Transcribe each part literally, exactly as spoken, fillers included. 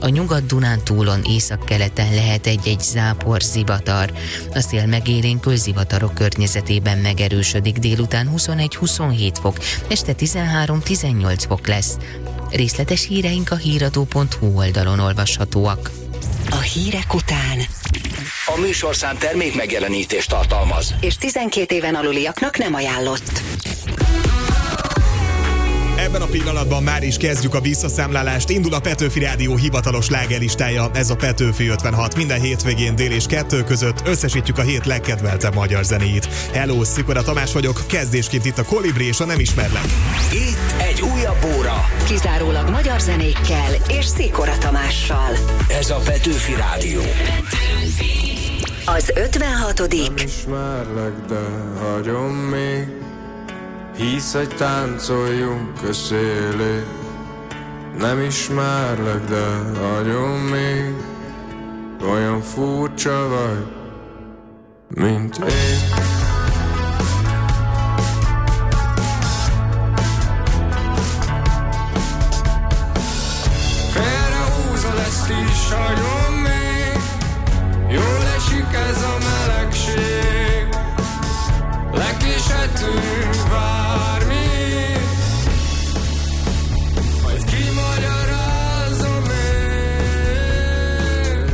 A Nyugat-Dunántúlon északkeleten lehet egy-egy zápor, zivatar. A szél megélénkül, zivatarok környezetében megerősödik, délután huszonegy-huszonhét fok, este tizenhárom-tizennyolc fok lesz. Részletes híreink a híradó pont hu oldalon olvashatóak. A hírek után a műsorszám termék megjelenítést tartalmaz, és tizenkét éven aluliaknak nem ajánlott. Ebben a pillanatban már is kezdjük a visszaszámlálást. Indul a Petőfi Rádió hivatalos slágerlistája, ez a Petőfi ötvenhat. Minden hétvégén dél és kettő között összesítjük a hét legkedveltebb magyar zenéit. Hello, Szikora Tamás vagyok, kezdésként itt a Kolibri és a Nem ismerlek. Itt egy újabb óra. Kizárólag magyar zenékkel és Szikora Tamással. Ez a Petőfi Rádió. Az ötvenhatodik Nem ismerlek, de hagyom még, hisz, hogy táncoljunk közélé. Nem ismerlek, de hagyom még, olyan furcsa vagy, mint én. Félrehúzol, ezt is hagyom még, jól esik ez a melegség, lekéshetünk bármi, majd kimagyarázom én.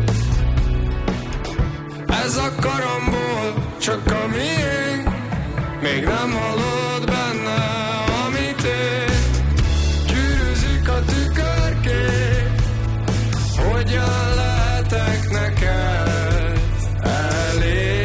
Ez a karambol csak a miénk, még nem hallod benne, amit én. Gyűrűzik a tükörkép, hogyan lehetek neked elég.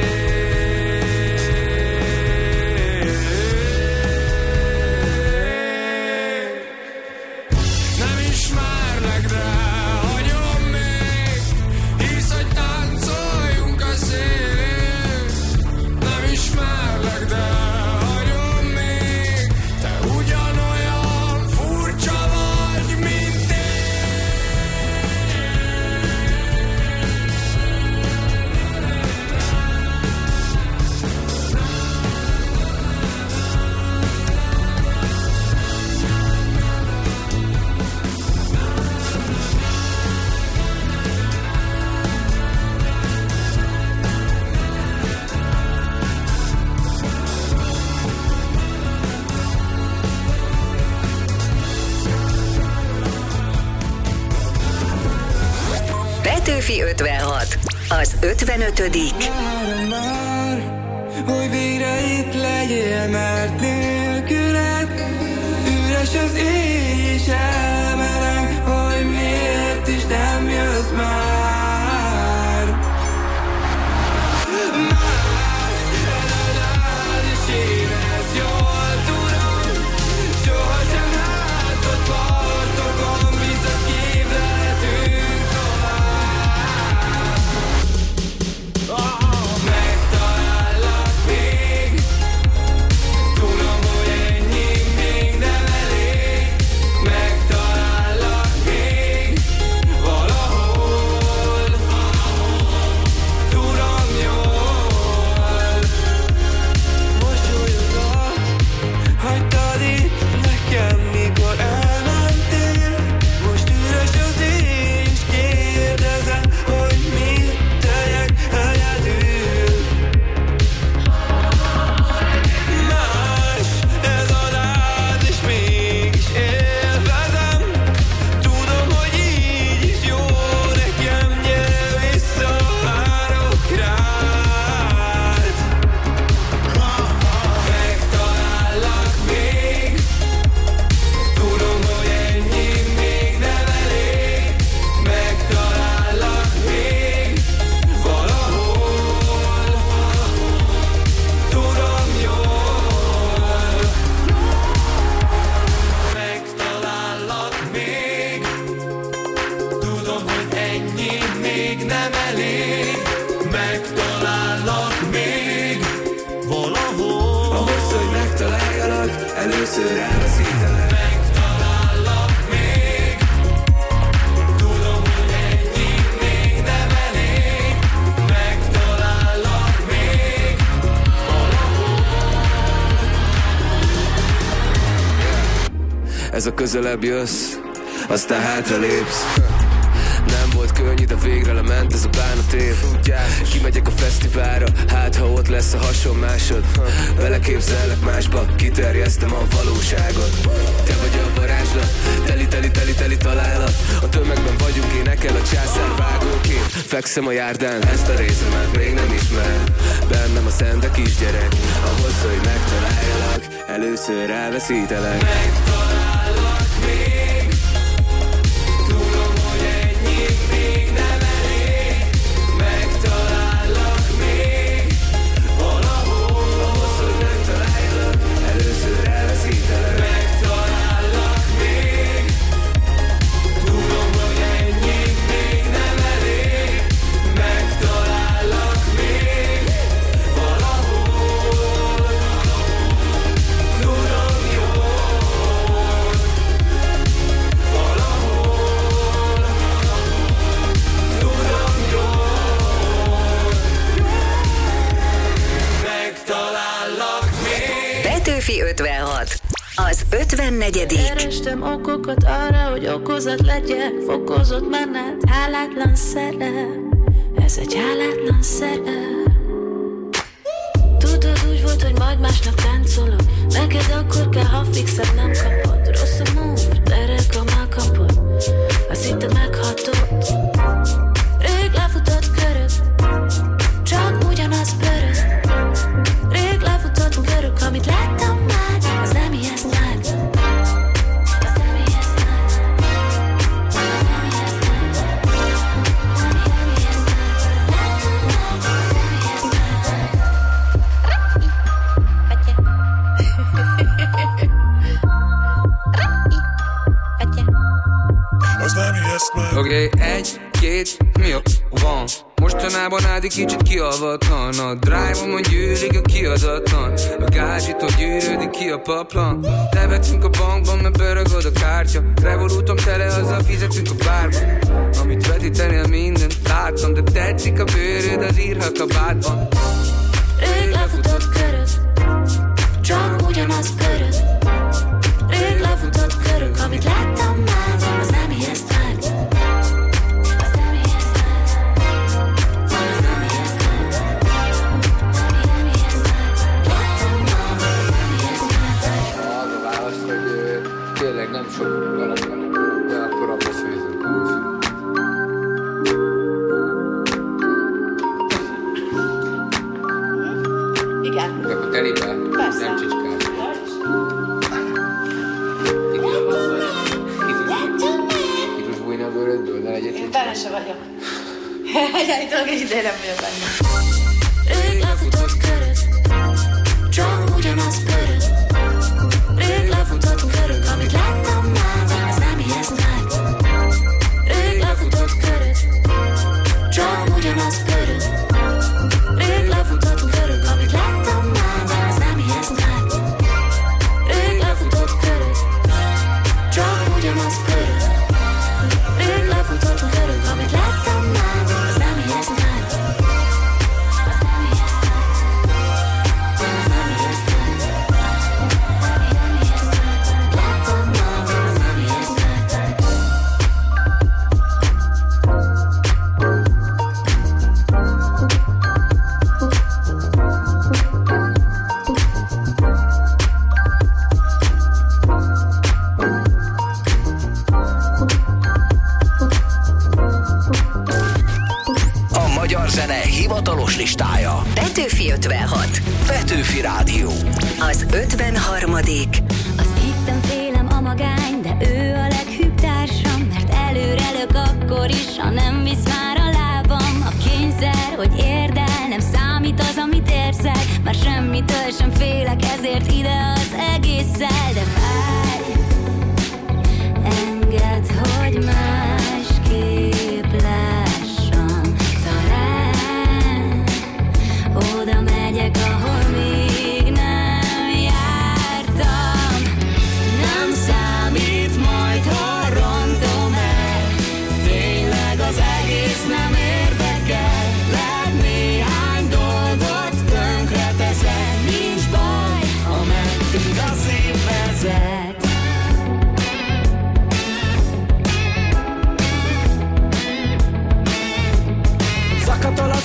Petőfi ötvenhat, az ötvenötödik Várom már, hogy végre itt legyél, mert nélküled üres az éj is elmereng, hogy miért is nem jössz már. Már eladnád, és én ezt jól tudom, sohasem látott partokon, bizony képzelhetünk tovább. Megtalállak még, tudom, hogy ennyi még nem elég. Megtalállak még, valahol, tudom jól. Mosolyodok, hagytad itt nekem, mikor elmentél. Most üres az éj, és kérdezem, hogy mit tegyek egyedül. Más ez a rád, és mégis élvezem. Tudom, hogy így is jó nekem, gyere vissza, várok rád. Megtalállak még, tudom, hogy ennyi még nem elég. Megtalállak még, valahol, tudom jól. Megtalállak még, tudom, hogy ennyi még nem elég. Megtalállak még, valahol, ahhoz, hogy megtaláljalak, először elveszítelek. Megtalállak még, tudom, hogy ennyi még nem elég. Megtalállak még, valahol. Ez a közelebb jössz, aztán hátra lépsz. ment ez a bánat év. Kimegyek a fesztiválra, hát ha ott lesz a hasonmásod. Beleképzellek másba, kiterjesztem a valóságot. Te vagy a varázslat, teli, teli, teli, teli találat. A tömegben vagyunk, énekel a császár vágókép. Fekszem a járdán, ezt a részemet még nem ismer. Bennem a szente kisgyerek, ahhoz, hogy megtaláljalak, először elveszítelek. Megtalállak még, tudom, hogy ennyi még nem elég. Megtalállak még, valahol, ahhoz, hogy megtaláljalak, először elveszítelek. Megtalállak még, tudom, hogy ennyi még nem elég. Megtalállak még, valahol, tudom jól, valahol, tudom jól, megtalállak még. Petőfi ötvenhat, az ötvennegyedik. Kerestem okokat arra, hogy okozat legyek, fokozott menet, hálátlan szerep. Ez egy hálátlan szerep. Tudod, úgy volt, hogy majd másnap táncolok. Neked akkor kell, ha fixed nem kapod. Rossz a move, terek, ha megkapod. Azt hittem meghatod. Rég lefutott körök, csak ugyanaz pörög. Rég lefutott körök, amit láttam már, az nem ijeszt meg. Az nem ijeszt meg. Az nem ijeszt meg. Nem, nem ijeszt meg. Láttam már, az nem ijeszt meg. Oké, okay, egy, két, mi a van? Mostanában Ádi kicsit kialvatlan. A drive-omon gyűlik a kiadatlan. A gázsitól gyűrődik ki a paplan. Levetünk a bankban, mert pörög a kártya. Revolútom tele, azzal fizetünk a bárban. Amit vetítenél mindent láttam, de tetszik a bőröd, az írhat a bádban. Rég lefutott körök, csak ugyanaz pörög. Rég lefutott körök, amit láttam már, az nem ijeszt meg. Az nem ijeszt meg. Az nem ijeszt meg. Nem ijeszt meg. Láttam már, az nem ijeszt meg. Az a válasz, hogy tényleg nem sok galamb van, de akkor abba szűzünk úgy. Igen. De akkor telibe, Persze. nem csicskál. Kicsit bújni a bőrödből, ne legyél csicskál. Benne se vagyok. Egyáltalán egy ideje nem vagyok benne. Rég lefutott körök, csak ugyanaz pörög. Rég lefutott körök, amit láttam már, az nem ijeszt meg. Rég lefutott körök, csak ugyanaz pörög. Rég lefutott körök, amit láttam már, az nem ijeszt meg. Rég lefutott körök, csak ugyanaz pörög. Rég lefutott körök, amit láttam már, az nem ijeszt meg. Az nem ijeszt meg. Az nem ijeszt meg. Nem ijeszt meg. Láttam már, az nem ijeszt meg. A magyar zene hivatalos listája. Petőfi ötvenhat, Petőfi Rádió. az ötvenharmadik. Azt hittem, félem a magány, de ő a leghűbb társam, mert előre lök akkor is, ha nem visz már a lábam. A kényszer, hogy érd el, nem számít az, amit érzel, már semmitől sem félek, ezért ide az egésszel. De várj, engedd, hogy másképp lássam. Talán oda megyek, ahol még nem jártam. Nem számít majd, ha rontom el, tényleg az egész nem érdekel. Lehet néhány dolgot tönkreteszek, nincs baj, ha mentünk az évben.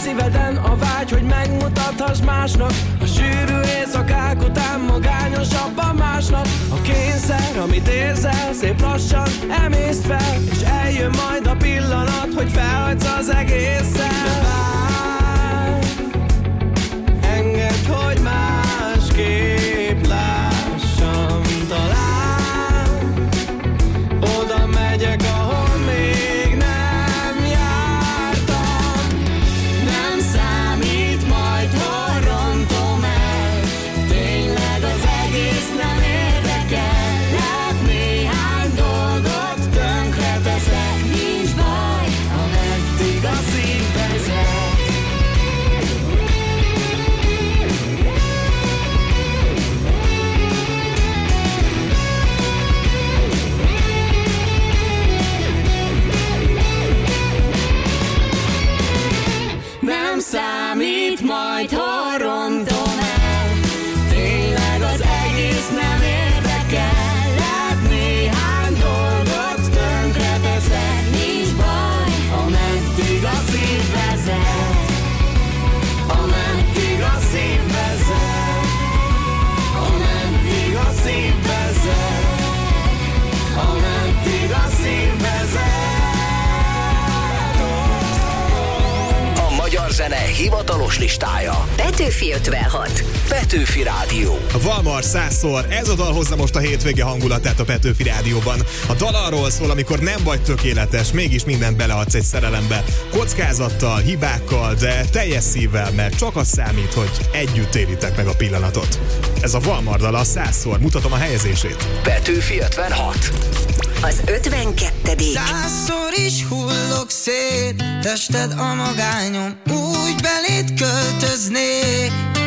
szíveden a vágy, hogy megmutathass másnak. A sűrű éjszakák után magányosabban másnap. A kényszer, amit érzel, szép lassan emészt fel, és eljön majd a pillanat, hogy felhagysz az egészen. Várj, engedd, hogy másképp lássam. Talán oda megyek, ahol még nem jártam. Nem számít majd, ha rontom el, tényleg az egész nem érdekel. Lehet néhány dolgot tönkreteszek, nincs baj, ameddig a szív vezet. Nem számít majd, ha rontom el, tényleg az egész nem érdekel. Lehet néhány dolgot tönkreteszek, nincs baj, ameddig a szív vezet. Ameddig a szív vezet. Ameddig a szív vezet. Ameddig a szív vezet. A magyar zene hivatalos listája. Petőfi ötvenhat. Petőfi Rádió. Valmar százszor, ez a dal hozza most a hétvége hangulatát a Petőfi Rádióban. A dal arról szól, amikor nem vagy tökéletes, mégis mindent beleadsz egy szerelembe. Kockázattal, hibákkal, de teljes szívvel, mert csak az számít, hogy együtt élitek meg a pillanatot. Ez a Valmar dala a százszor, mutatom a helyezését. Petőfi ötvenhat. Az ötvenkettedik. Százszor is hullok szét, tested a magányom, úgy beléd költöznék.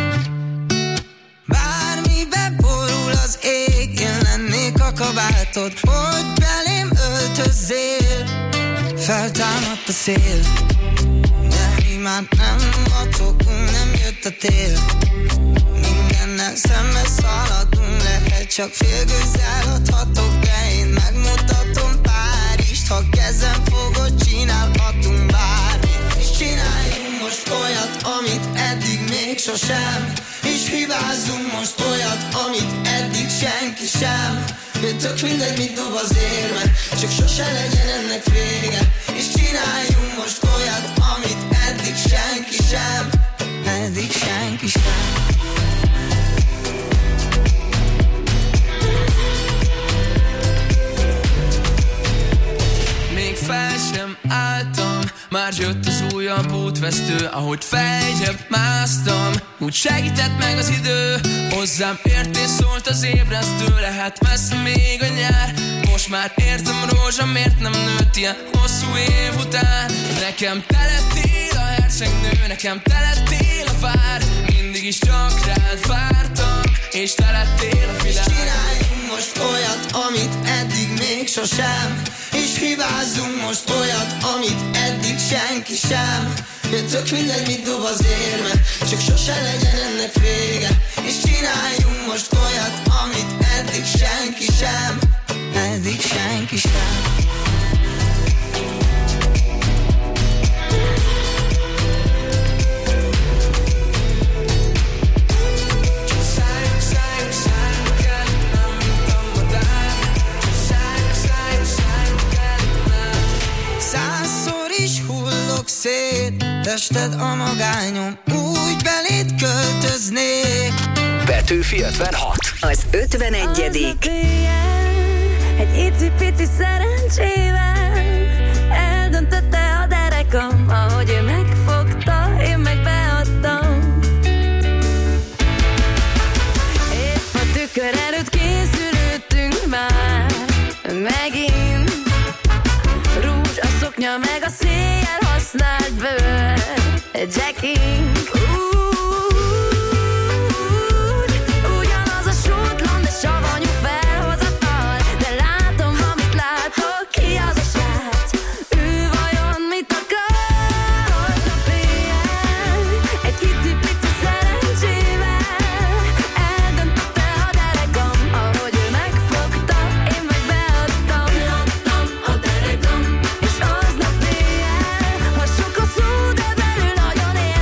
Bármibe borul az ég, én lennék a kabátod, hogy belém öltözzél. Feltámadt a szél, de mi már nem adhatunk, nem jött a tél. Mindennel szembe szaladunk, lehet csak félgőzzel adhatok, de én megmutatom Párizst. Ha kezem fogod, csinálhatunk bármit, és csináljunk most olyat, amit eddig még sosem, és hibázzunk most olyat, amit eddig senki sem. Tök mindegy, mit dob az érme, csak sose legyen ennek vége, és csináljunk most olyat, amit eddig senki sem. Eddig senki sem. Még fel sem álltam, már jött az újabb útvesztő. Ahogy feljebb másztam, úgy segített meg az idő. Hozzám ért és szólt az ébresztő. Lehet messze még a nyár, most már értem rózsa, miért nem nőtt ilyen hosszú év után. Nekem te lettél a hercegnő, nekem te lettél a vár. Mindig is csak rád vártam, és te lettél a világ. És csináljunk most olyat, amit eddig még sosem, és hibázzunk most olyat, amit eddig senki sem. Tök mindegy, mit dob az érme, csak sose legyen ennek vége, és csináljunk most olyat, amit eddig senki sem. Eddig senki sem. Százszor is hullok szét, tested a magányom, úgy beléd költöznék. Petőfi ötvenhat. Az ötvenegyedik. Egy icipici szerencsével eldöntötte a derekam, ahogy ő megfogta, én meg beadtam. Épp a tükör előtt készülődtünk már megint. Rúzs a szoknya meg a széjjel használt bőr, Jackie. Ugyanaz a sútlan, de savanyú felhozatal, de látom, amit látok, ki az a srác? Ő vajon mit akar? Aznap éjjel egy icipici szerencsével eldöntötte a derekam, ahogy ő megfogta, én meg beadtam. Beadtam a derekam, és aznap éjjel, ha sok a szó, de belül nagyon él.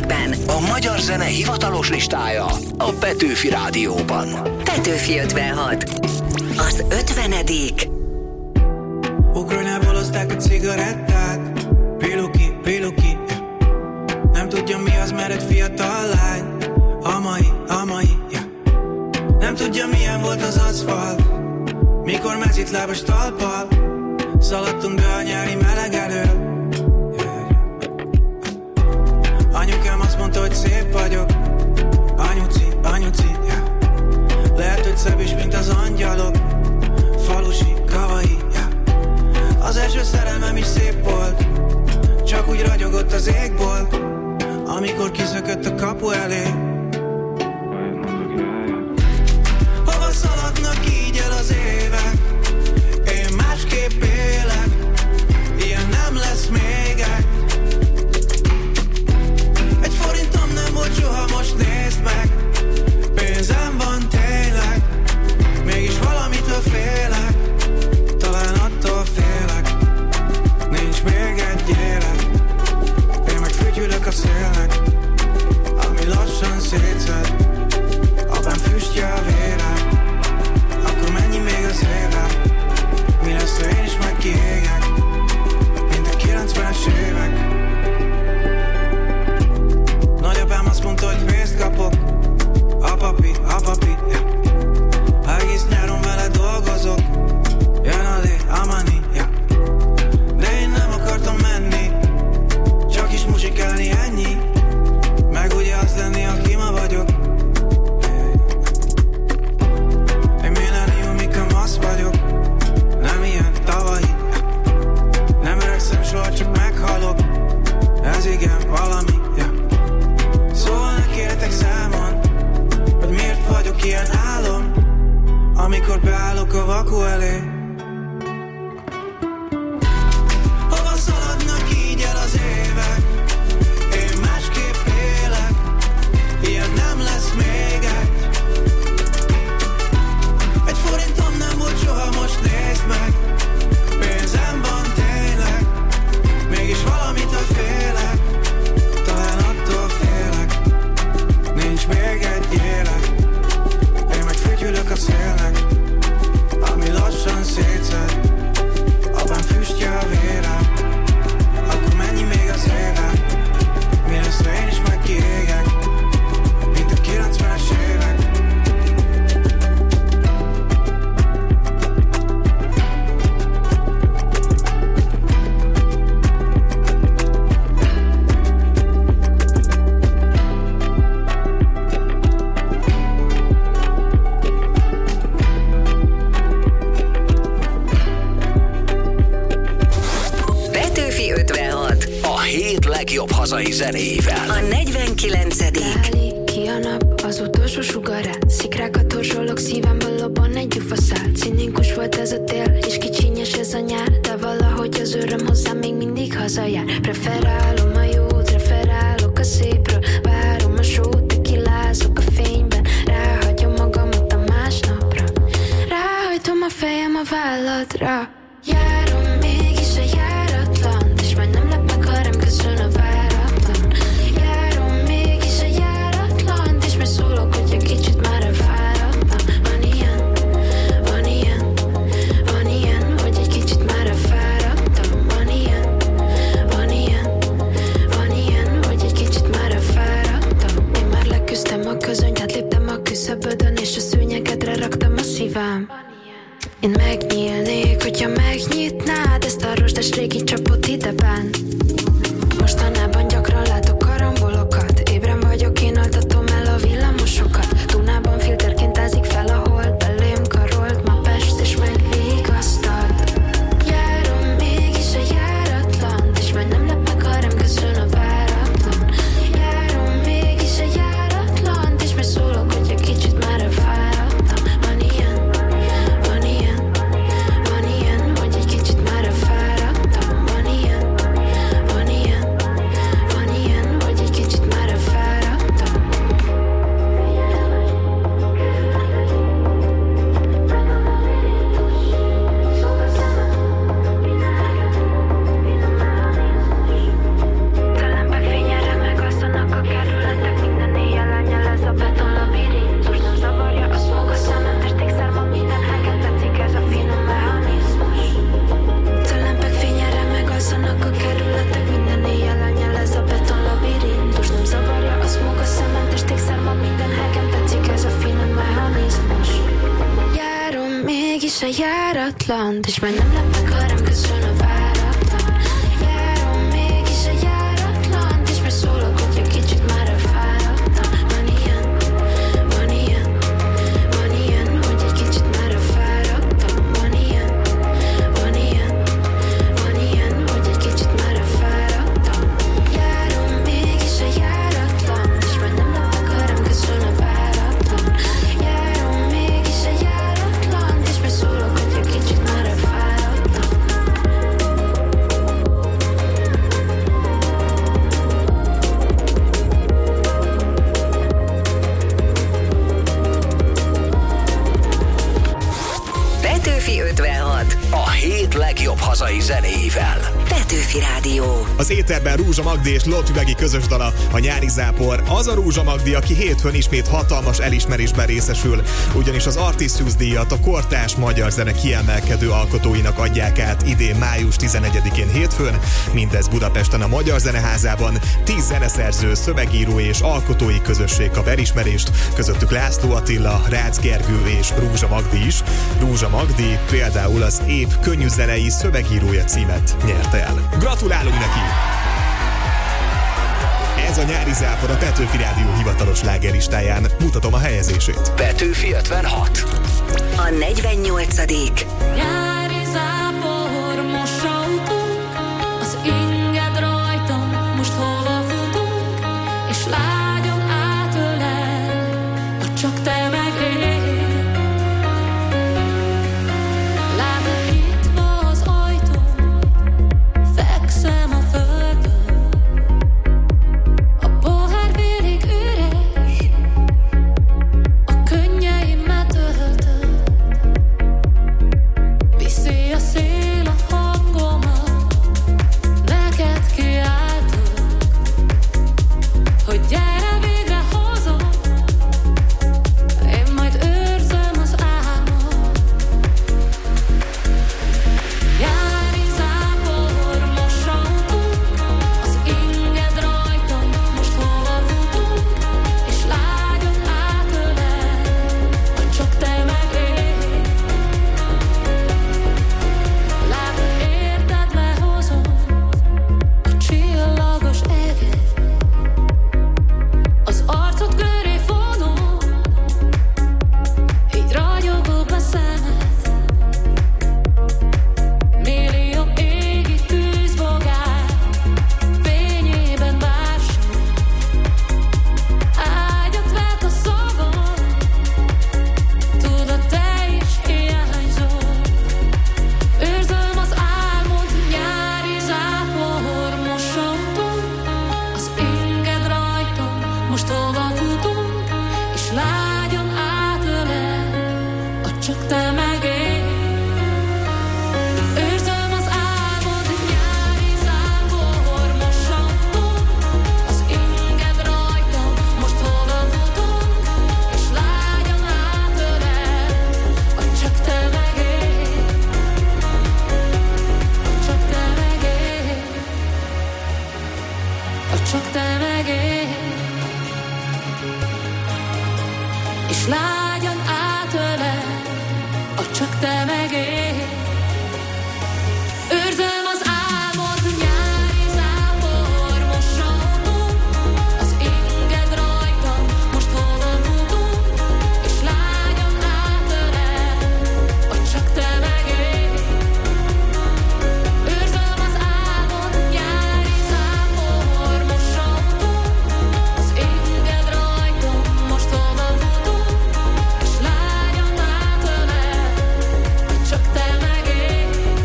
Pékben. A magyar zene hivatalos listája a Petőfi Rádióban. Petőfi ötvenhat. Az ötvenedik. Ukrajnából hozták a cigarettát. Piluki, piluki, yeah. Nem tudja mi az, mert egy fiatal lány. A mai, a mai, yeah. Nem tudja milyen volt az aszfalt, mikor mezitlábas talpal szaladtunk be a nyári meleg elől. Anyukám azt mondta, hogy szép vagyok. Anyuci, anyuci, yeah. Lehet, hogy szebb is, mint az angyalok. Falusi, kavai, yeah. Az első szerelmem is szép volt, csak úgy ragyogott az égbolt, amikor kiszökött a kapu elé. Hova szaladnak így el az évek? Én másképp élek, ilyen nem lesz még egy. Egy forintom nem volt soha, most nézd meg. Pénzem van tényleg, mégis valamitől félek. Talán attól félek, nincs még egy élet. Én meg fütyülök a szélnek, ami lassan szétszed. Apám füstje a vérem, akkor mennyi még az élet? Mi lesz, ha én is megkiégek, mint a kilencvenes évek. Nagyapám azt mondta, hogy pénzt kapok. Apapi, apapi, yeah. Egész nyáron vele dolgozok. Jön a lé, a money, yeah. De én nem akartam menni, csak is muzsikálni, ennyi. Meg ugye azt lenni, aki ma vagyok. Egy millenniumi kamasz vagyok, nem ilyen tavalyi, yeah. Nem öregszem soha, csak meghalok. Ez igen, valami, yeah. Szóval ne kértek számon, hogy miért vagyok ilyen álom, amikor beállok a vaku elé. Hova szaladnak így el az évek? Én másképp élek, ilyen nem lesz még egy. Egy forintom nem volt soha, most nézd meg. Pénzem van tényleg, mégis valamitől félek. Talán attól félek, nincs még egy élet. Én meg fütyülök a szélnek, ami lassan szétszed. Apám füstje a vérem, akkor mennyi még az élet? Mi lesz, ha én is megkiégek, mint a kilencvenes évek. Petőfi ötvenhat. A hét legjobb hazai zenével. A negyvenkilencedik. Láli, ki a nap, az utolsó sugarát. Szikrákat torzsolok, szívemből lobban egy gyufaszál. Cinikus volt ez a tél, és kicsinyes ez a nyár. De valahogy az öröm hozzám még mindig hazajár. Preferálom a jót, referálok a szépről. Várom a sót, tekilázok a fényben. Ráhagyom magamat a másnapra. Ráhajtom a fejem a válladra. Járom mégis a járatlan, és majd nem lep meg, ha rám köszön a váratlan. Járom mégis a járatlan, és majd szólok, hogy egy kicsit már elfáradtam. Van ilyen, van ilyen, van ilyen, hogy egy kicsit már elfáradtam. Van ilyen, van ilyen, van ilyen, hogy egy kicsit már elfáradtam. Én már leküzdtem a közönyt, átléptem a küszöbödön, és a szőnyegedre raktam a szívem. Én megnyílnék, hogyha megnyitnád ezt a rozsdás régi csapot ideben. Mostanában gyakran látok karambolokat, ébren vagyok, én altatom el a villamosokat. Dunában filterként ázik fel a hold, belém karolt ma Pest, és megvigasztalt. Járom mégis a járatlan, és majd nem lep meg, ha rám köszön a váratlan. Járom mégis a járatlan, és majd szólok, hogy egy kicsit már elfáradtam. Van ilyen, van ilyen, van ilyen, hogy egy kicsit már elfáradtam. Van ilyen, járatlan, és már nem lep meg, ha rám köszön a váratlan. Járom mégis a járatlan, és már szólok, hogy egy kicsit már a fáradtam. Van ilyen, van ilyen, van ilyen, hogy egy kicsit már a fáradtam. Van ilyen, van ilyen, van ilyen, hogy egy kicsit már a fáradtam. Járom mégis a járatlan, és már nem lep meg, ha rám köszön a váratlan. Járom mégis a járatlan, és már szólok, hogy egy kicsit már a fáradtam. Petőfi ötvenhat. A hét legjobb hazai zenéivel. Petőfi Rádió. Az éterben Rúzsa Magdi és Lott Üvegi közös dala, a Nyári zápor. Az a Rúzsa Magdi, aki hétfőn ismét hatalmas elismerésben részesül, ugyanis az Artistus díjat a kortárs magyar zene kiemelkedő alkotóinak adják át idén május tizenegyedikén hétfőn, mindez Budapesten a Magyar Zeneházában. Tíz zeneszerző, szövegíró és alkotói közösség kap elismerést, közöttük László Attila, Rácz Gergő és Rúzsa Magdi is. Rúzsa Magdi például az év könnyű zenei szövegírója címet nyerte el. Gratulálunk neki! Ez a Nyári zápor a Petőfi Rádió hivatalos slágerlistáján. Mutatom a helyezését. Petőfi ötvenhat. A negyvennyolcadik Nyári zápor, most autónk, az inged rajtam, most hova futunk, és lágyan átölel, ha csak te meg én. Látod, nyitva az ajtó, fekszem a földön, a pohár félig üres, a könnyeimmel töltött. Viszi a szél a hangomat, neked kiáltok, hogy gyere, végre hozom, én majd őrzöm az álmot. Nyári zápor, most autónk, az inged rajtam, most hova futunk, és lágyan átölel, ha csak te meg én. Látod, érted, lehozom a csillagos eget, az arcod köré vonom, így ragyogok a szemed. Millió égi tűzbogár fényében bársog, ágyat vet a szavam, tudod, te is hiányzol. Őrzöm az álmod, nyári zápor, most autónk, az inged rajtam, most hova futunk, és lágyan átölel, ha csak te meg én. Őrzöm az álmod, nyári zápor, most autónk, az inged rajtam, most hova futunk, és lágyan átölel, ha csak te meg én. Ha csak te meg én. Ha csak te meg én. És lágyan átölel, ha csak te meg én. Őrzöm az álmod, nyári zápor, most autónk, az inged rajtam, most hova futunk, és lágyan átölel, ha csak te meg én. Őrzöm az álmod, nyári zápor, most autónk, az inged rajtam, most hova futunk, és lágyan átölel, ha csak te meg én.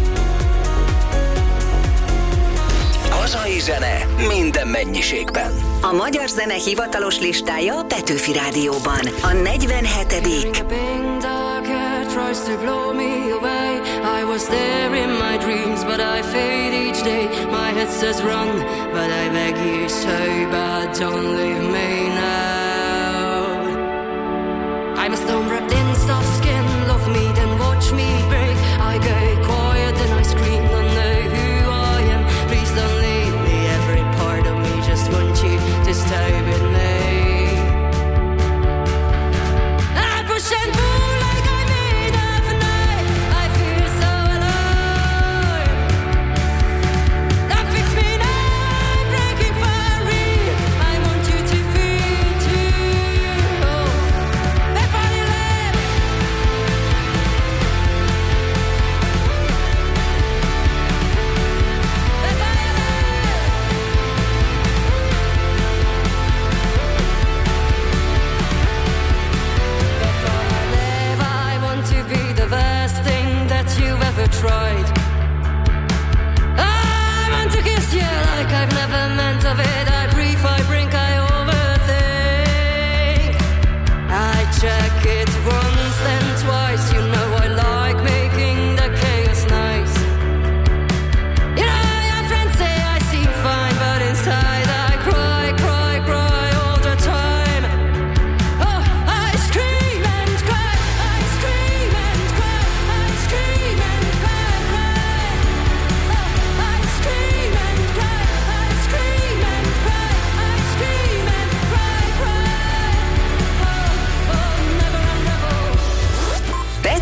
Hazai zene minden mennyiségben. A magyar zene hivatalos listája a Petőfi Rádióban. A negyvenhetedik Being darker tries to blow me away. I was there in my dreams, but I fade each day. My head says run, but I beg you so bad, don't leave me now. I'm a stone wrapped in soft skin. Love me, then watch me break. I go quiet, then I scream. Don't know who I am. Please don't leave me. Every part of me just wants you to stay with me. I push and pull like I made of night. I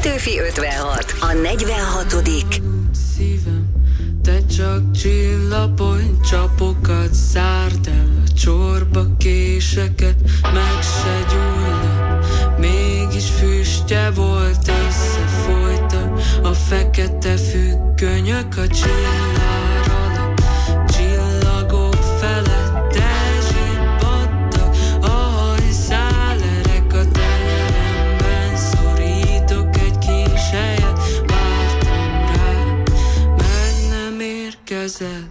Petőfi ötvenhat, a negyvenhatodik Szívem, te csak csillapodj, csapokat zárd el, a csorba késeket, meg se gyullad. Mégis füstje volt, összefolytak a fekete függönyök a csillár alatt. Csillagok felett elzsibbadtak a hajszálerek a tenyeremben. Szorítok egy kis helyet, vártam rá, meg nem érkezett.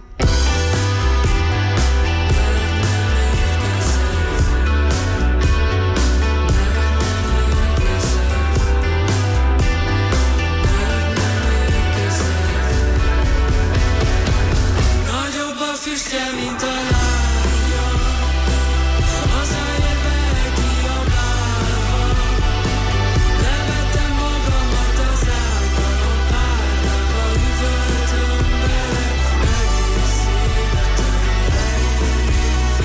Füstje, mint a lángja, hazaérve kiabálva, levettem magamat az ágba, a párnába üvöltöm bele, egész életem leírni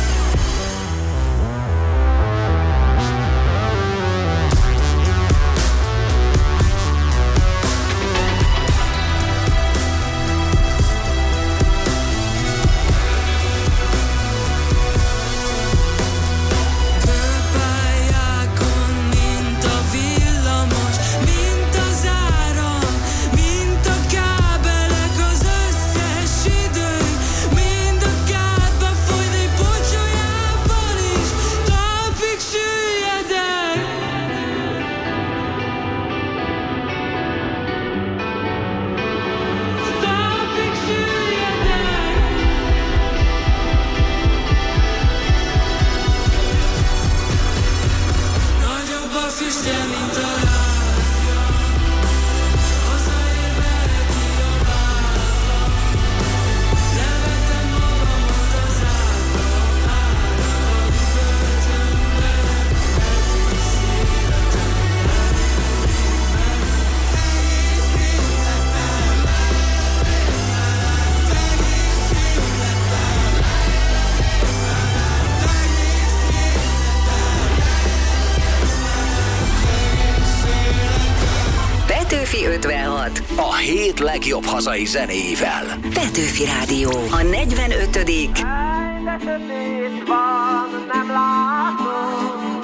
ötvenhat, a hét legjobb hazai zenéivel. Petőfi Rádió, a negyvenötödik De sötét van, nem látom.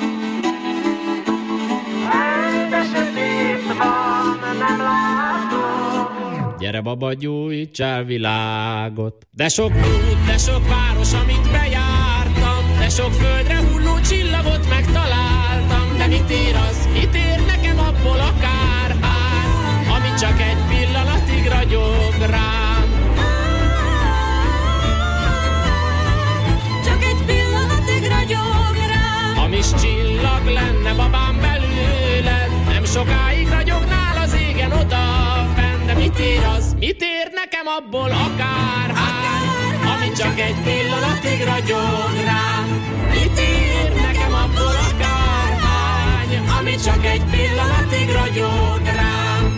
De sötét van, nem látom. Gyere baba, gyújtsál világot. De sok út, de sok város, amit bejártam, de sok földre hulló csillagot megtaláltam. De mit ér az, mit ér nekem abból a kárhány, ami csak egy pillanatig ragyog rám. Csak egy pillanatig ragyog rám. Hamis csillag lenne babám belőled, nem sokáig ragyognál az égen odafenn. De mit ér az, mit ér nekem abból a kárhány, ami csak egy pillanatig ragyog rám. Mit ér nekem abból a kárhány, ami csak egy pillanatig ragyog rám.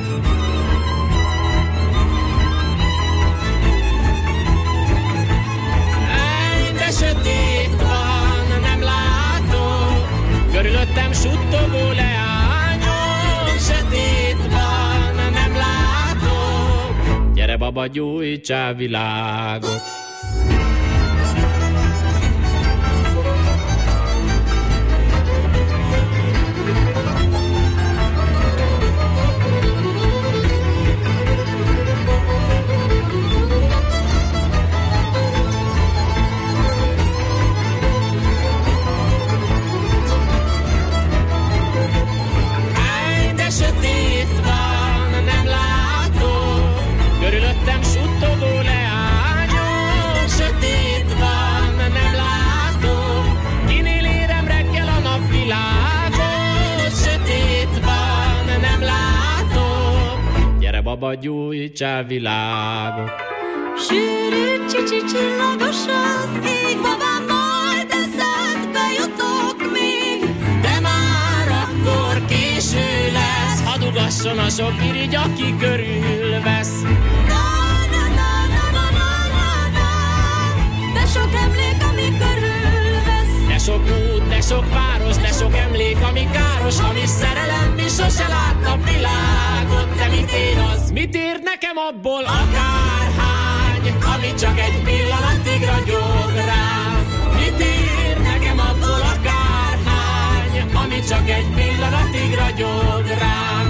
Ej, de sötét van, nem látok, körülöttem suttogó leányok. Sötét van, nem látok, gyere baba, gyújtsál világot. Körülöttem suttogó leányok, sötét van, nem látom, kinél érem reggel a napvilágot. Sötét van, nem látom, gyere baba, gyújtsál világot. Sűrű csicsi csillagos az ég, babám, majd eszedbe jutok még. De már akkor késő lesz, hadd ugasson a sok irigy, aki körülvesz. Sok emlék, ami körülvesz. De sok út, de sok város, de sok emlék, ami káros, ami szerelem is sose látna világot. De mit ér az? Mit ér nekem abból akárhány, ami csak egy pillanatig ragyog rám? Mit ér nekem abból akárhány, ami csak egy pillanatig ragyog rám?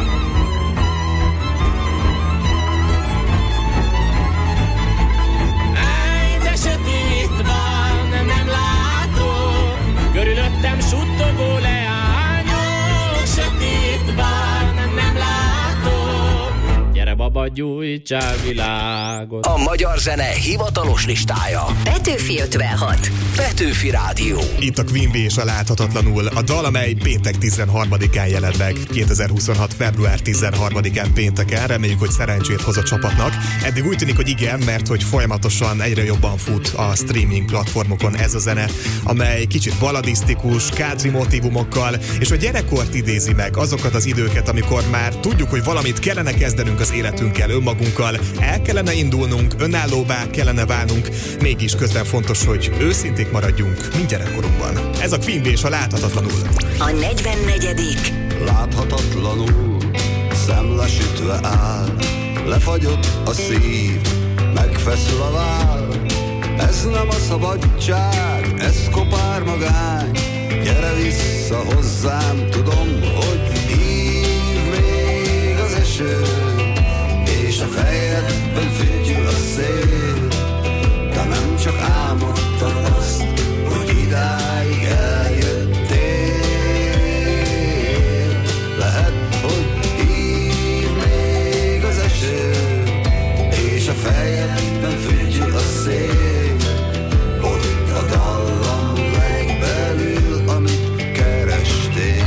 Ej, de sötét van, nem látok, körülöttem suttogó leányok. Sötét van, nem látok, gyere baba, gyújtsál világot. A magyar zene hivatalos listája. Petőfi ötvenhat. Petőfi Rádió. Itt a Queen Bee és a Láthatatlanul, a dal, amely péntek tizenharmadikán jelent meg. kétezer-huszonhat. február tizenharmadikán pénteken, reméljük, hogy szerencsét hoz a csapatnak. Eddig úgy tűnik, hogy igen, mert hogy folyamatosan egyre jobban fut a streaming platformokon ez a zene, amely kicsit baladisztikus, country motívumokkal, és a gyerekkort idézi meg, azokat az időket, amikor már tudjuk, hogy valamit kellene kezdenünk az életünkkel, önmagunkkal, el kellene indulnunk, önállóvá kellene válnunk, mégis közben fontos, hogy őszintén maradjunk, mint gyerekkorunkban. Ez a Queen Bee és a Láthatatlanul. A negyvennegyedik Láthatatlanul, szemlesütve áll, lefagyott a szív, megfeszül a váll. Ez nem a szabadság, ez kopár magány. Gyere vissza hozzám, tudom, hogy hív még az eső, és a fejedben fütyül a szél. De nem csak álmodtad azt, hogy idáig eljöttél. Lehet, hogy hív még az eső, és a fejedben fütyül a szél. Ott a dallam legbelül, amit kerestél.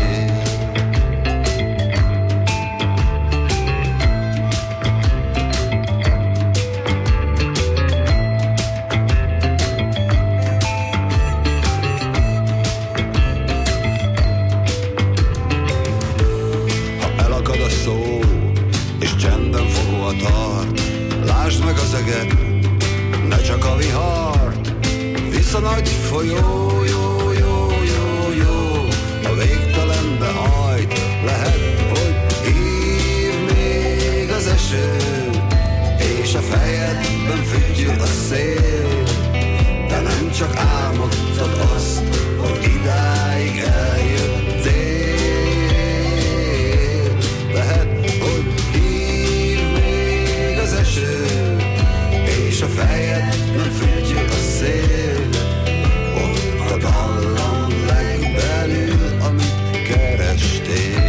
Lásd meg az eget, ne csak a vihart, visz a nagy folyó, jó, jó, jó, jó, a végtelenbe hajt. Lehet, hogy hív még az eső, és a fejedben fütyül a szél. De nem csak álmodtad azt, hogy idáig eljöttél. Lehet, hogy és a fejedben fütyül a szél. Ott a dallam legbelül, amit kerestél.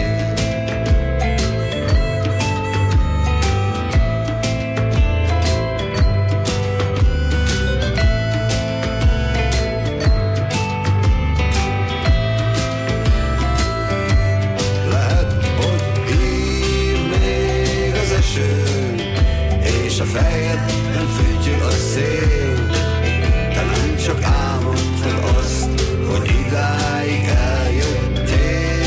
Lehet, hogy hív még az eső, és a fejedben fütyül a szél. De nem csak álmodtad azt, hogy idáig eljöttél.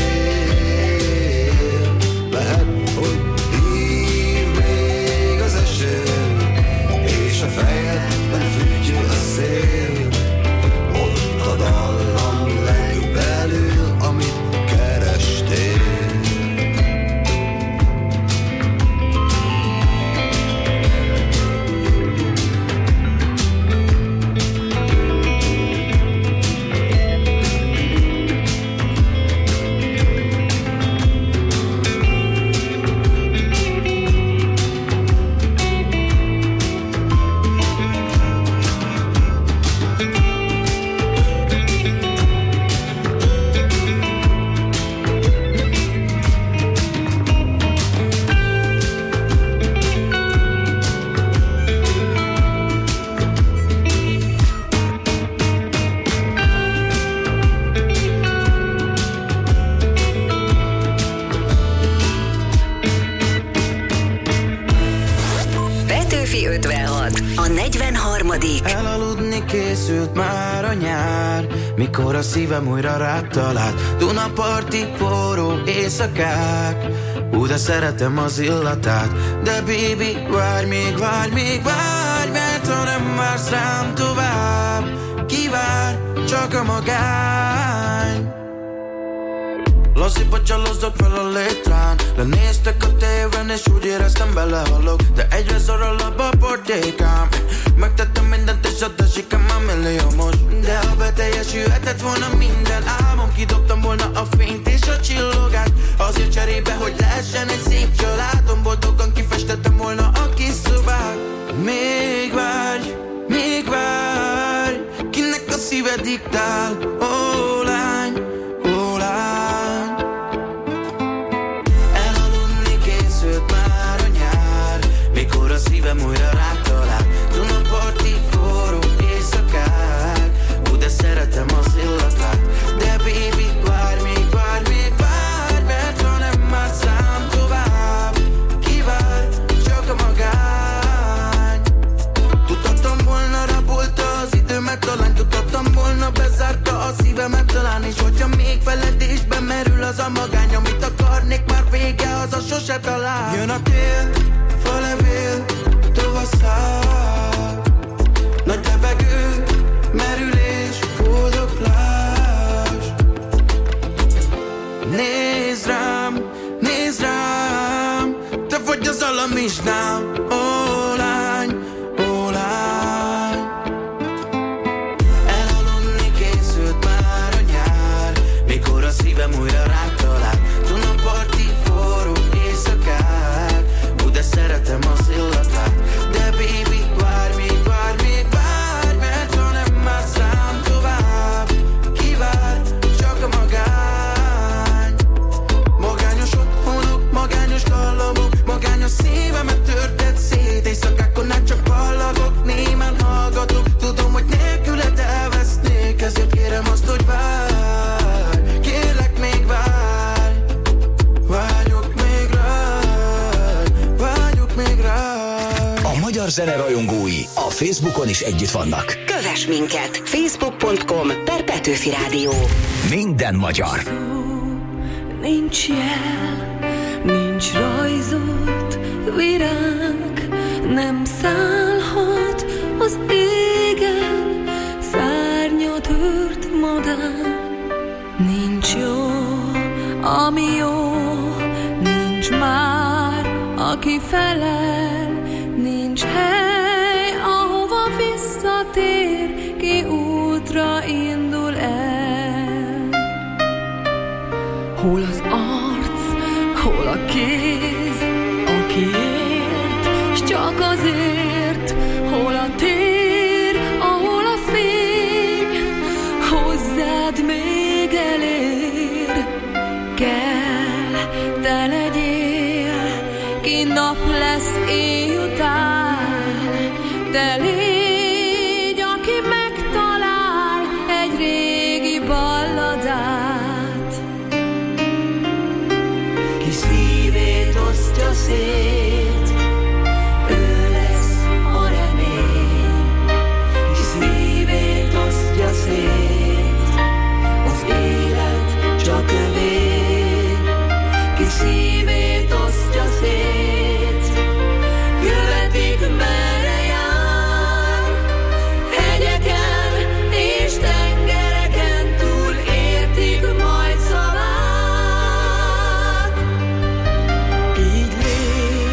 Lehet, hogy hív még az eső, és a fejedben fütyül a szél. Ott a dallam legbelül, amit kerestél. ötvenhat. A negyvenharmadik Elaludni készült már a nyár, mikor a szívem újra rád talált. Dunaparti forró éjszakák, ú, de szeretem az illatát. De baby, várj még, várj még, várj, mert ha nem vársz rám tovább, kivár csak a magány. Laziba csalózzak fel a létrán. Lenéztek a tévén és úgy éreztem belehalok, de egyre szorolabb a portékám. Megtettem mindent és a tesikem már milliómos, de ha beteljesülhetett volna minden álmom, kidobtam volna a fényt és a csillogást, azért cserébe, hogy lehessen egy szép családom. Boldogan kifestettem volna a kis szobát. Még várj, még várj, kinek a szíve diktál, ó lány, ó lány. Elaludni készült már a nyár, mikor a szívem újra rád talál. Dunaparti forró éjszakák, úgy de szeretem az illatát. De baby, várj, még várj, még várj, mert ha nem már szám tovább, kivár, csak a magány. Tudhattam volna, rabolta az időmet, talán tudhattam volna, bezárta a szívemet talán. És hogyha még feledésbe merül az a magány, amit akarnék, már vége, az a sose talál. Jön a tél, falevél, tavasszal, nagy levegő, merülés, fordoklás. Nézd rám, nézd rám, te vagy az alamizsnám, ó lány, ó lány. Elaludni készült már a nyár, mikor a szívem újra rád talál. Dunaparti forró éjszakák, úgy de szeretem az illatát. De baby, várj, még várj, még várj, mert ha nem már szám tovább, kivár, csak a magány. Magányos otthonok, magányos dallamok, magányos szívemet törted szét. Éjszakákon át csak ballagok, némán hallgatok, tudom, hogy nélküled elvesznék, ezért kérem azt, hogy várj, kérlek még várj, várjuk még rád, várjuk még rád. A magyar zene rajongói a Facebookon is együtt vannak. Kövess minket! facebook pont com per Petőfi Rádió. Minden magyar. Nincs jel, nincs rajzolt virág, nem szállhat az égen szárnyat ört madár. Nincs jó, ami jó, nincs már, aki felel, nincs hely, ahova visszatér, ki útra indul el. Hol az arc, hol a kéz, aki élt, s csak azért, hol a tér, ahol a fény hozzád még elér. Kell, te legyél, ki nap lesz éjután, te légy, aki megtalál egy régi balladát. Ki szívét osztja szét, ő lesz a remény. Ki szívét osztja szét, az élet csak övé. Ki szívét osztja szét, követik merre jár. Hegyeken és tengereken túl értik majd szavát. Így légy,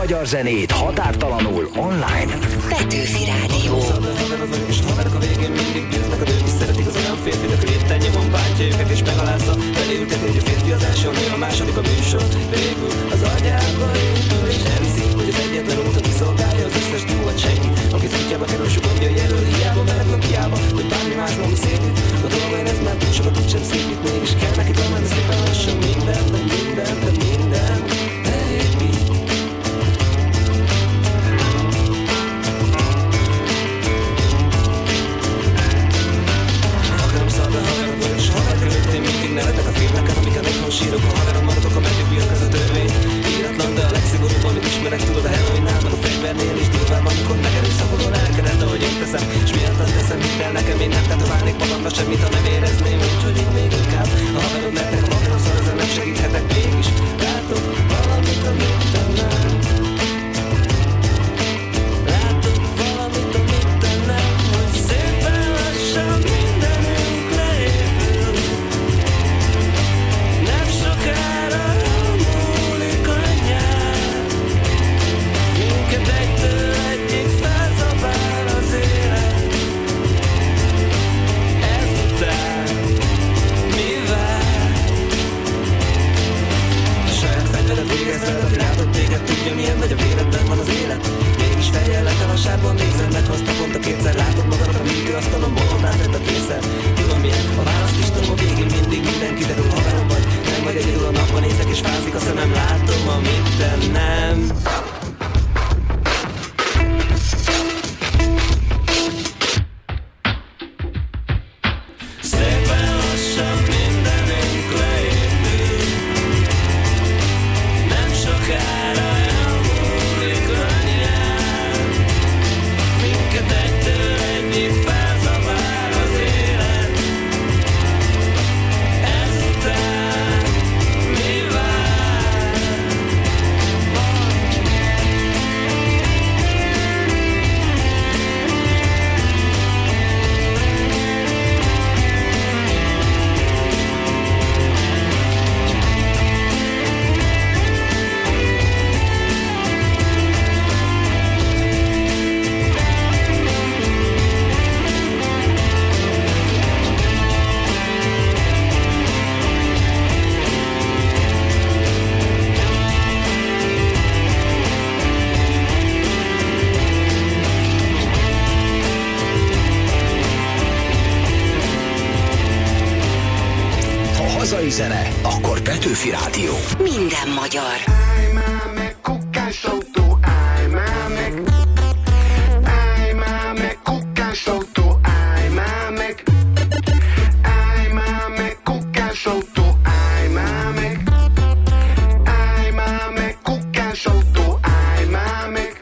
magyar zenét határtalanul online. Petőfi Rádió. És haverok a végén mindig győznek, a nők is szeretik az olyan férfit, aki éppen nyomon bántja őket és megalázza. Belépteti, hogy a férfi az első, ami a második a műsor. Végül az agyába épül és elhiszi, hogy az egyetlen út, aki szolgálja az összes túl vagy senkit. Aki szintjába kerül, sok gondja jelöl, hiába meleg napjába, hogy bármi más valami szépít. A dolgain ez már túl sokat úgy sem szépít, mégis kell neki dolgálni szépen lassan minden, de minden, de minden elépít. És haver körülött én mindig nevetek a filmeken, amiket otthon sírok. A haverom maradok, ameddig bírok, ez a törvény. Íratlan, de a legszigorúbb, amit ismerek. Tudod, a heroinnál, meg a fegyvernél is durvább, amikor megerőszakoló lelkedet, ahogy én teszem. És miattan teszem, hidd el nekem, én nem tetoválnék magamra semmit, ha nem érezném. Úgyhogy így még inkább a haverod nektek, a haverom szar, ezzel nem segíthetek. Mégis látok valamit, amit te nem. Látok valamit, amit te nem. Hogy szépen lassan mindenünk leépül. Nem sokára múlik a nyár. Minket egytől egyik felzabál az élet. Ezután mi vár? A saját fegyvered végezted, aki látott téged, tudja milyen nagy a véredben van az élet. Mégis fejjel lekel a sárban nézed, meghozta pont a kétszer. Látod magadat a műtőasztalon, bolondát tett a készen. Tudom milyen, a választ is tudom, a végén mindig minden kiderül. Haverom vagy, nem vagy egyedül, a napban nézek és fázik a szemem. Látom, amit te nem. Szépen lassan mindenünk leépül. Nem sokára elmúlik a nyár. Minket egytől egyik felzabál az élet. Ezután mi vár? Ha hazai zene, akkor Petőfi Rádió. Minden magyar. Állj már meg, kukkás autó, állj már meg. Állj már meg, kukkás autó, állj már meg. Állj már meg, kukkás autó, állj már meg. Állj már meg, kukkás autó, állj már meg.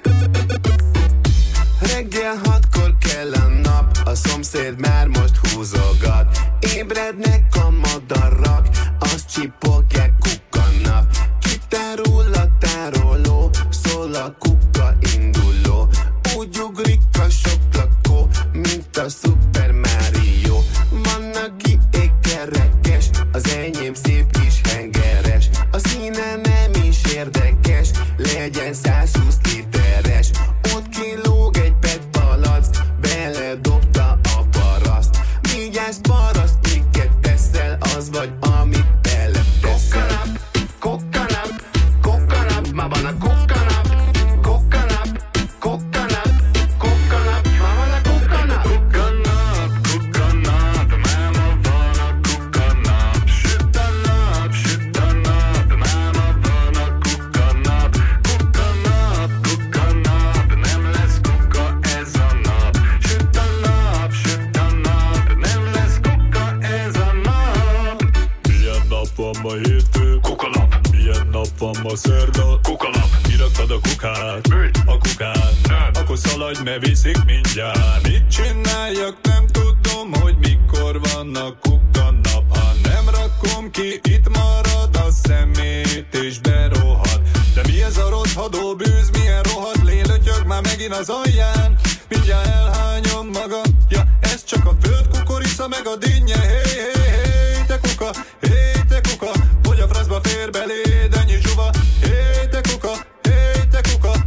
Reggel hatkor kell a nap, a szomszéd már most húzogat. Ébrednek a madarak, azt csipogják kukkanap. Kitárul a tároló, szól a kukka induló. Úgy ugrik a sok lakó, mint a Super Mario. Van, aki ékerekes, az enyém szép kis hengeres. A színe nem is érdekes, legyen százhúsz literes. Ott kilóg egy petpalac, beledobta a paraszt. Vigyázz paraszt, miket teszel, az vagy, amit beleteszel. Kokkanap, kokkanap, ma van a kokkanap. Kokkanap, kokkanap, kokkanap, ma van a kokkanap. Kokkanap, kokkanap, máma van a kokkanap. Süt a nap, süt a nap, máma van a kokkanap. Kokkanap, kokkanap, nem lesz kukka ez a nap. Süt a nap, süt a nap, nem lesz kukka ez a nap. Milyen nap van ma hétfő? Kukalap. Milyen nap van ma szerda? Kukalap. Kiraktad a kukát? A kukát? Nem. Akkor szaladj, ne viszik mindjárt. Mit csináljak, nem tudom, hogy mikor van a kukanap. Ha nem rakom ki, itt marad a szemét és berohad. De mi ez a rothadó bűz, milyen rohadt lélötyög már megint az alján. Mindjárt elhányom magam, ja, ez csak a földkukorica meg a dinnye. Hé, hé, hé, te kuka, hé, te kuka, hogy a francba fér beléd ennyi zsuva. Hé, te kuka, hé, te kuka,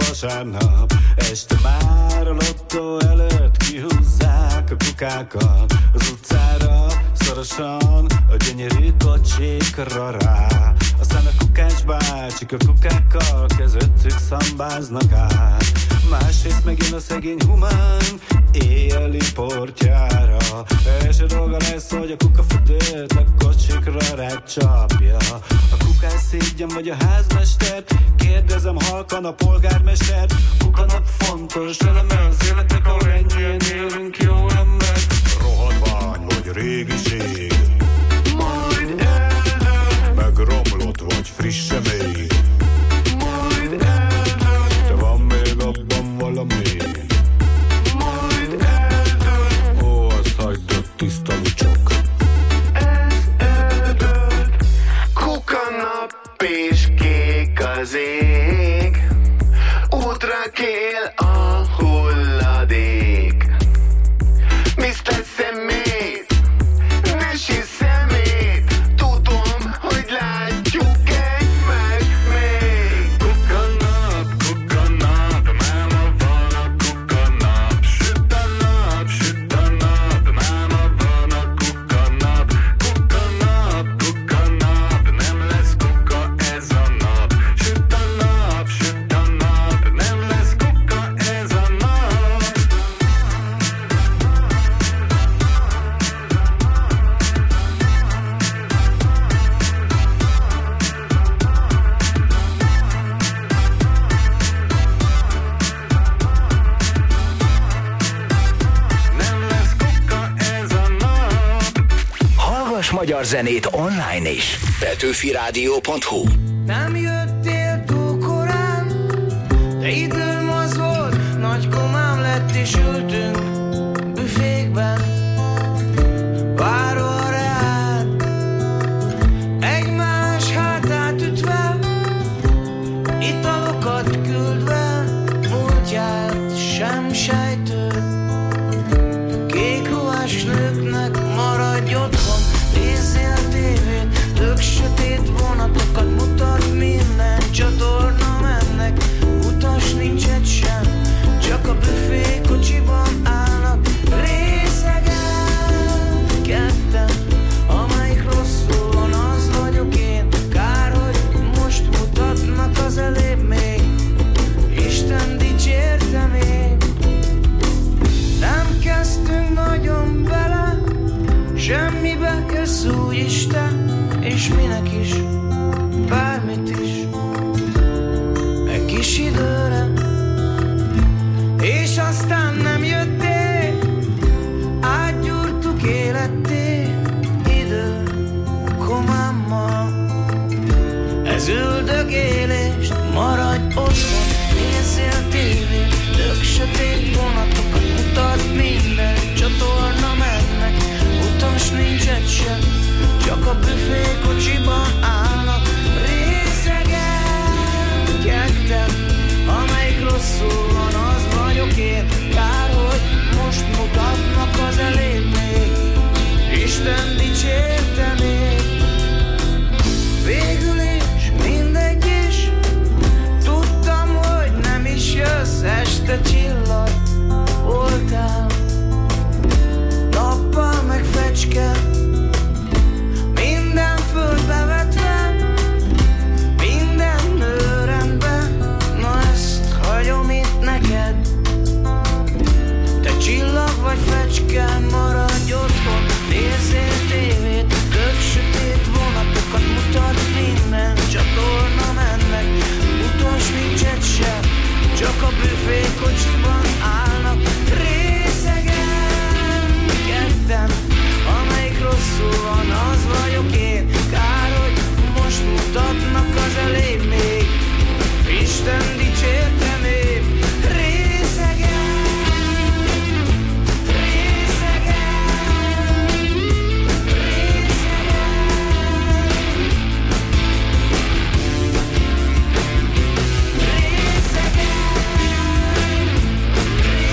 vasárnap. Este már a lottó előtt kihúzzák a kukákat az utcára, szorosan a gyönyörű kocsikra rá. Aztán a kukás bácsik a kukákkal közöttük szambáznak át. Másrészt megint a szegény humán éjjeli portjára. Első dolga lesz, hogy a kukafürdőt a kocsikra rácsapja. A kukás szégyen vagy a házmestert, kérdezem halkan a polgármestert. Kukanap fontos eleme az életnek, ahol ennyien élünk jó ember. Rohadvány vagy régiség, majd eldől, megromlott vagy frisse még, majd eldől, de van még abban valami, majd eldől, ó, azt hagyd a tiszta lucsok. Ez eldől, kukanap és kék az ég, útra kél a hulladék. miszter Szemét, ne sír szemét, tudom, hogy látjuk egymást még. Kukanap, kukanap, máma van a kukanap. Süt a nap, süt a nap, máma van a kukanap. Kukanap, kukanap, nem lesz kuka ez a nap. Süt a nap, süt a nap, nem lesz kuka ez a nap. Hallgass magyar zenét online is. petőfi rádió pont hu. Nem jöttél túl korán, de időm az volt, nagy komám lett és ültünk büfékben, várva rád, egymás hátát ütve, italokat küldve, múltját sem sejtő. Kék ruhás nőknek maradj otthon, nézzél tévét, tök sötét vonatokat mutat minden csatorna mennek, utas nincs egy sem, csak a büfé kocsiban állnak részegen, ketten, amelyik rosszul van, az vagyok én, kár, hogy most mutatnak az elébb még, Isten dicsérte még. Nem kezdtünk nagyon bele, semmibe jössz úgy Isten, és minek is, bármit is, egy kis időre, és aztán nem jöttél, átgyúrtuk életté, idő komámmal, ez üldögélést, maradj otthon, nézzél tévét, tök sötét vonatokat mutat minden csatorna mennek, utas nincs egy sem, csak a büfé kocsiban állnak részegen, ketten, amelyik rosszul van, az vagyok én, kár, hogy most mutatnak az elébb még, Isten dicsérte még. Végül is mindegy is, tudtam, hogy nem is jössz, este csillag voltál, nappal meg fecske, minden földbe vetve, minden nő rendben, na ezt hagyom itt neked. Te csillag vagy fecske, maradj otthon, nézzél tévét, tök sötét vonatokat mutat minden csatorna mennek, utas nincs egy sem, csak a büfé kocsiban állnak részegen, ketten, amelyik rosszul van, az vagyok én, kár, hogy most mutatnak az elébb még, Isten dicsérte még, részegen, részegen, részegen, részegen,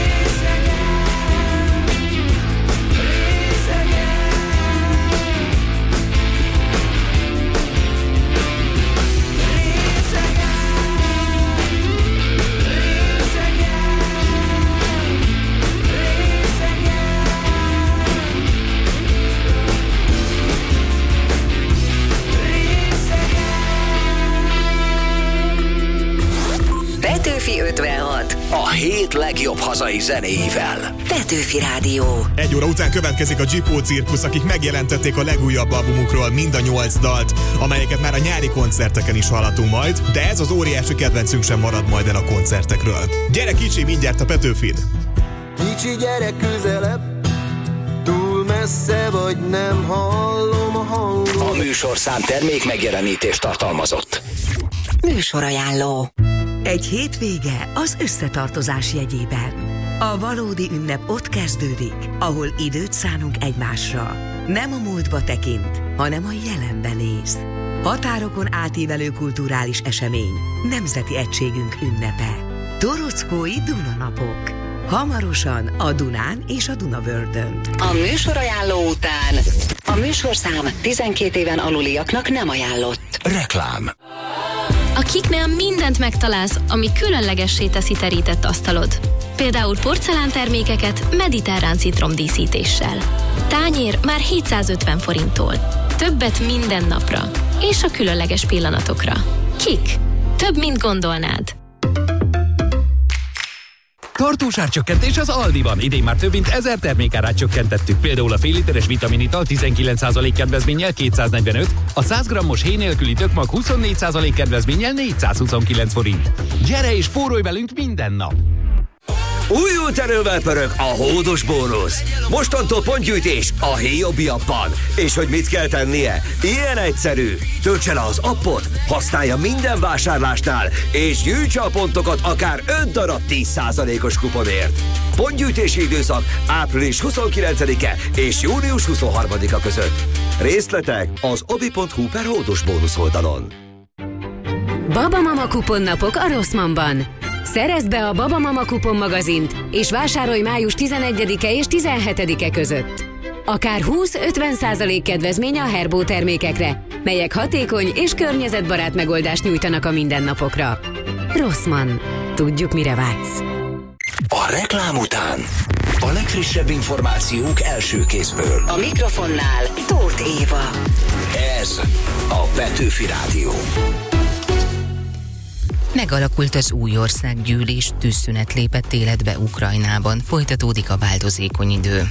Petőfi ötvenhat. A hét legjobb hazai zenéivel. Petőfi Rádió. Egy óra után következik a Gyipó Cirkusz, akik megjelentették a legújabb albumukról mind a nyolc dalt, amelyeket már a nyári koncerteken is hallhatunk majd, de ez az óriási kedvencünk sem marad majd el a koncertekről. Gyere kicsi, mindjárt a Petőfin! Kicsi gyere közelebb, túl messze vagy, nem hallom a hangot. A műsorszám termék megjelenítést tartalmazott. Műsorajánló. Egy hétvége az összetartozás jegyében. A valódi ünnep ott kezdődik, ahol időt szánunk egymásra. Nem a múltba tekint, hanem a jelenbe néz. Határokon átívelő kulturális esemény, nemzeti egységünk ünnepe. Torockói Dunanapok. Hamarosan a Dunán és a Dunavördön. A műsorajánló után a műsorszám tizenkét éven aluliaknak nem ajánlott. Reklám. A Kiknél mindent megtalálsz, ami különlegessé teszi terített asztalod. Például porcelántermékeket mediterrán citromdíszítéssel. Tányér már hétszázötven forinttól. Többet minden napra. És a különleges pillanatokra. Kik. Több, mint gondolnád. Tartós árcsökkentés az Aldiban. Idén már több mint ezer termékárát csökkentettük. Például a fél literes vitaminital tizenkilenc százalék kedvezménnyel kétszáznegyvenöt, a száz grammos héj nélküli tökmag huszonnégy százalék kedvezménnyel négyszázhuszonkilenc forint. Gyere és spórolj velünk minden nap! Újult erővel pörög a hódos bónusz. Mostantól pontgyűjtés a Héjobi appban. És hogy mit kell tennie? Ilyen egyszerű. Töltse le az appot, használja minden vásárlásnál, és gyűjtse a pontokat akár öt darab tíz százalékos kuponért. Pontgyűjtési időszak április huszonkilencedike és június huszonharmadika között. Részletek az obi pont hu per hódos bónusz oldalon. Babamama kuponnapok a Rossmannban. Szerezd be a Babamama kupon magazint, és vásárolj május tizenegyedike és tizenhetedike között. Akár húsz-ötven százalék kedvezmény a Herbó termékekre, melyek hatékony és környezetbarát megoldást nyújtanak a mindennapokra. Rossmann. Tudjuk, mire vágysz. A reklám után a legfrissebb információk első kézből. A mikrofonnál Tóth Éva. Ez a Petőfi Rádió. Megalakult az új országgyűlés, tűzszünet lépett életbe Ukrajnában, folytatódik a változékony idő.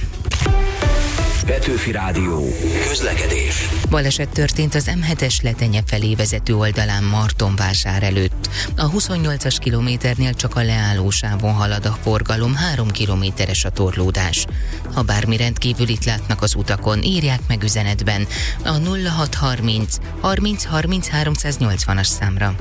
Petőfi Rádió. Közlekedés. Baleset történt az em hetes Letenye felé vezető oldalán Martonvásár előtt. A huszonnyolcas kilométernél csak a leállósávon halad a forgalom, három kilométeres a torlódás. Ha bármi rendkívülit látnak az utakon, írják meg üzenetben a nulla hat harminc harminc harminc háromszáznyolcvanas számra.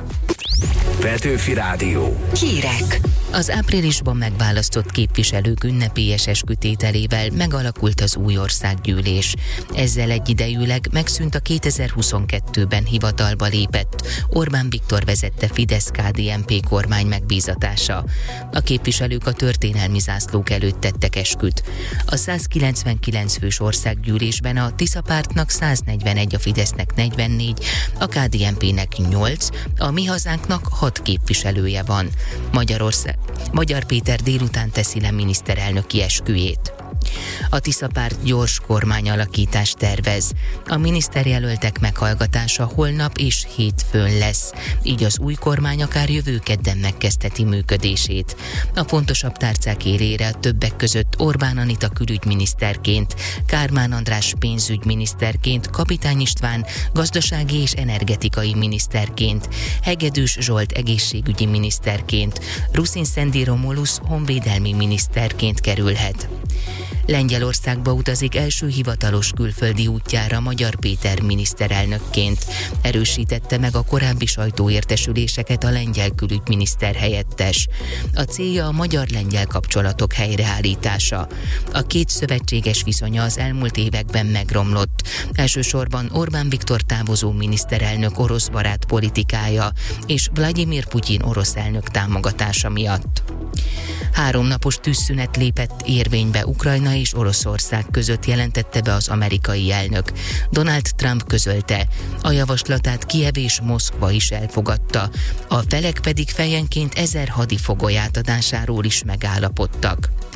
Petőfi Rádió. Hírek. Az áprilisban megválasztott képviselők ünnepélyes eskütételével megalakult az új országgyűlés. Ezzel egyidejűleg megszűnt a kétezer-huszonkettőben hivatalba lépett Orbán Viktor vezette Fidesz-ká dé en pé kormány megbízatása. A képviselők a történelmi zászlók előtt tettek esküt. A százkilencvenkilenc fős országgyűlésben a Tisza pártnak száznegyvenegy, a Fidesznek negyvennégy, a ká dé en pének nyolc, a Mi Hazánknak hat képviselője van. Magyarország Magyar Péter délután teszi le miniszterelnöki esküjét. A Tisza párt gyors kormányalakítást tervez. A miniszterjelöltek meghallgatása holnap és hétfőn lesz, így az új kormány akár jövő kedden megkezdheti működését. A fontosabb tárcák élére többek között Orbán Anita külügyminiszterként, Kármán András pénzügyminiszterként, Kapitány István gazdasági és energetikai miniszterként, Hegedűs Zsolt egészségügyi miniszterként, Ruszin Szendi Romulusz honvédelmi miniszterként kerülhet. Lengyelországba utazik első hivatalos külföldi útjára Magyar Péter miniszterelnökként. Erősítette meg a korábbi sajtóértesüléseket a lengyel külügyminiszter helyettes. A célja a magyar-lengyel kapcsolatok helyreállítása. A két szövetséges viszonya az elmúlt években megromlott. Elsősorban Orbán Viktor távozó miniszterelnök orosz barát politikája és Vladimir Putyin orosz elnök támogatása miatt. Három napos tűzszünet lépett érvénybe Ukrajna és Oroszország között, jelentette be az amerikai elnök. Donald Trump közölte, a javaslatát Kijev és Moszkva is elfogadta, a felek pedig fejenként ezer hadifogoly átadásáról is megállapodtak.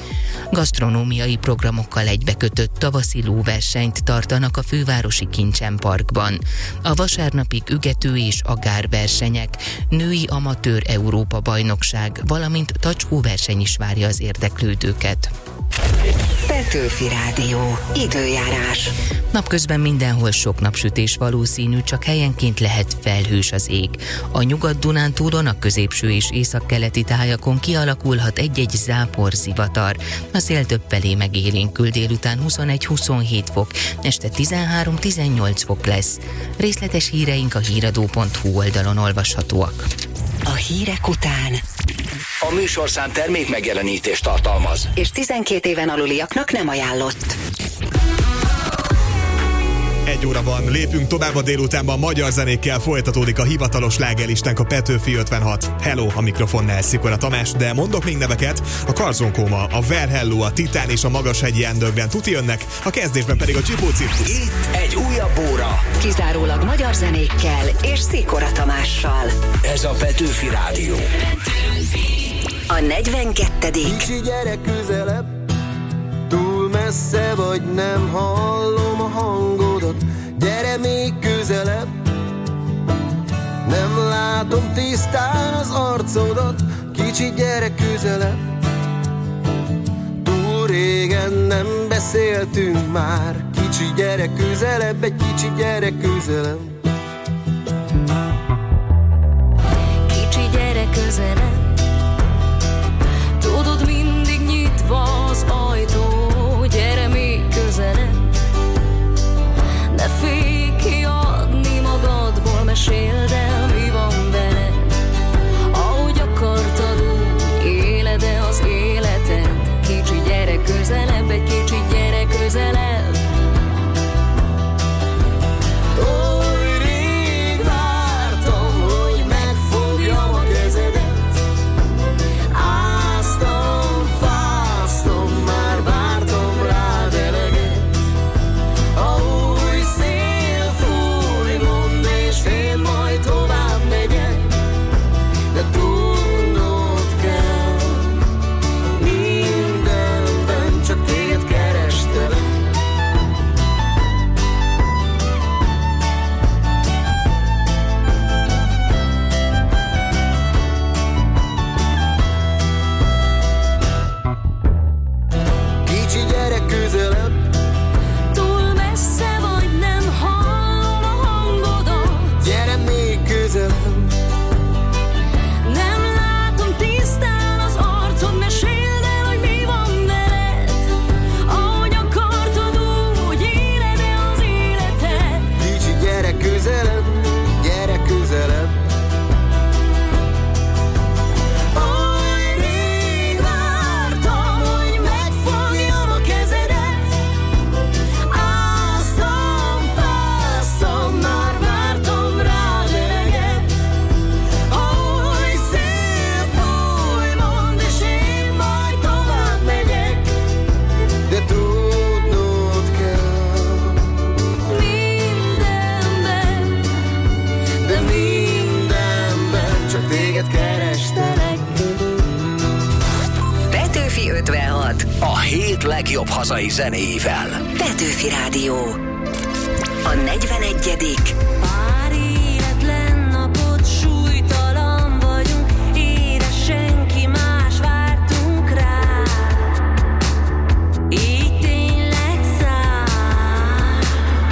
Gasztronómiai programokkal egybekötött tavaszi lóversenyt tartanak a fővárosi Kincsen Parkban. A vasárnapig ügető és agárversenyek, női amatőr Európa bajnokság, valamint tacskóverseny is várja az érdeklődőket. Petőfi Rádió. Időjárás. Napközben mindenhol sok napsütés valószínű, csak helyenként lehet felhős az ég. A Nyugat-Dunántúlon, a középső és északkeleti tájakon kialakulhat egy-egy zápor, zivatar. A szél többfelé megélénkül, délután huszonegy-huszonhét fok, este tizenhárom-tizennyolc fok lesz. Részletes híreink a híradó pont hu oldalon olvashatóak. A hírek után A műsorszám termék megjelenítést tartalmaz, és tizenkét éven aluliaknak nem ajánlott. Egy óra van, lépünk tovább a délutánban, magyar zenékkel folytatódik a hivatalos slágerlistánk, a Petőfi ötvenhat. Hello, a mikrofonnál Szikora Tamás, de mondok még neveket: a Karzonkóma, a Verhello, a Titán és a Magashegyi Underground tuti jönnek, a kezdésben pedig a Csipó Cirkusz. Itt egy újabb óra. Kizárólag magyar zenékkel és Szikora Tamással. Ez a Petőfi Rádió. A negyvenkettedik Kicsi gyerek közelebb, túl messze vagy, nem hallom a hangodat. Gyere még közelebb, nem látom tisztán az arcodat. Kicsi gyerek közelebb, túl régen nem beszéltünk már. Kicsi gyerek közelebb, egy kicsi gyerek közelebb. Kicsi gyerek közelebb, tudod, mindig nyitva az ajtó. Gyere még közelebb, ne félj kiadni magadból, meséld el, mi van veled. Ahogy akartad, úgy éled-e az életed. Kicsi gyerek közelebb, egy kicsi gyerek közelebb. Oly rég vártam, hogy megfogjam a kezedet. Áztam, fáztam, már vártam rád eleget. A új szél fúj, mondd, és én majd tovább megyek. De tudnod kell, mindenben csak téged kerestelek. Kicsi gyerek közelebb, Túl messze vagy, nem hallom a hangodat. gyere még közelebb, Nem látom tisztán az arcod, meséld el, hogy mi van veled. Ahogy akartad, úgy éled-e az életed. kicsi gyerek közelebb, gyere közelebb. Oly rég vártam, hogy megfogjam a kezedet. Áztam, fáztam, már vártam rád eleget. Ahogy szél fúj, mondd, és én majd tovább megyek. De tudnod kell, Mindenben, de mindenben csak téged kerestelek. Petőfi ötvenhat. A hét legjobb hazai zenéivel. Petőfi Rádió. A negyvenegyedik Pár életlen napot súlytalan vagyunk, édes senki más vártunk rá. Így tényleg száll.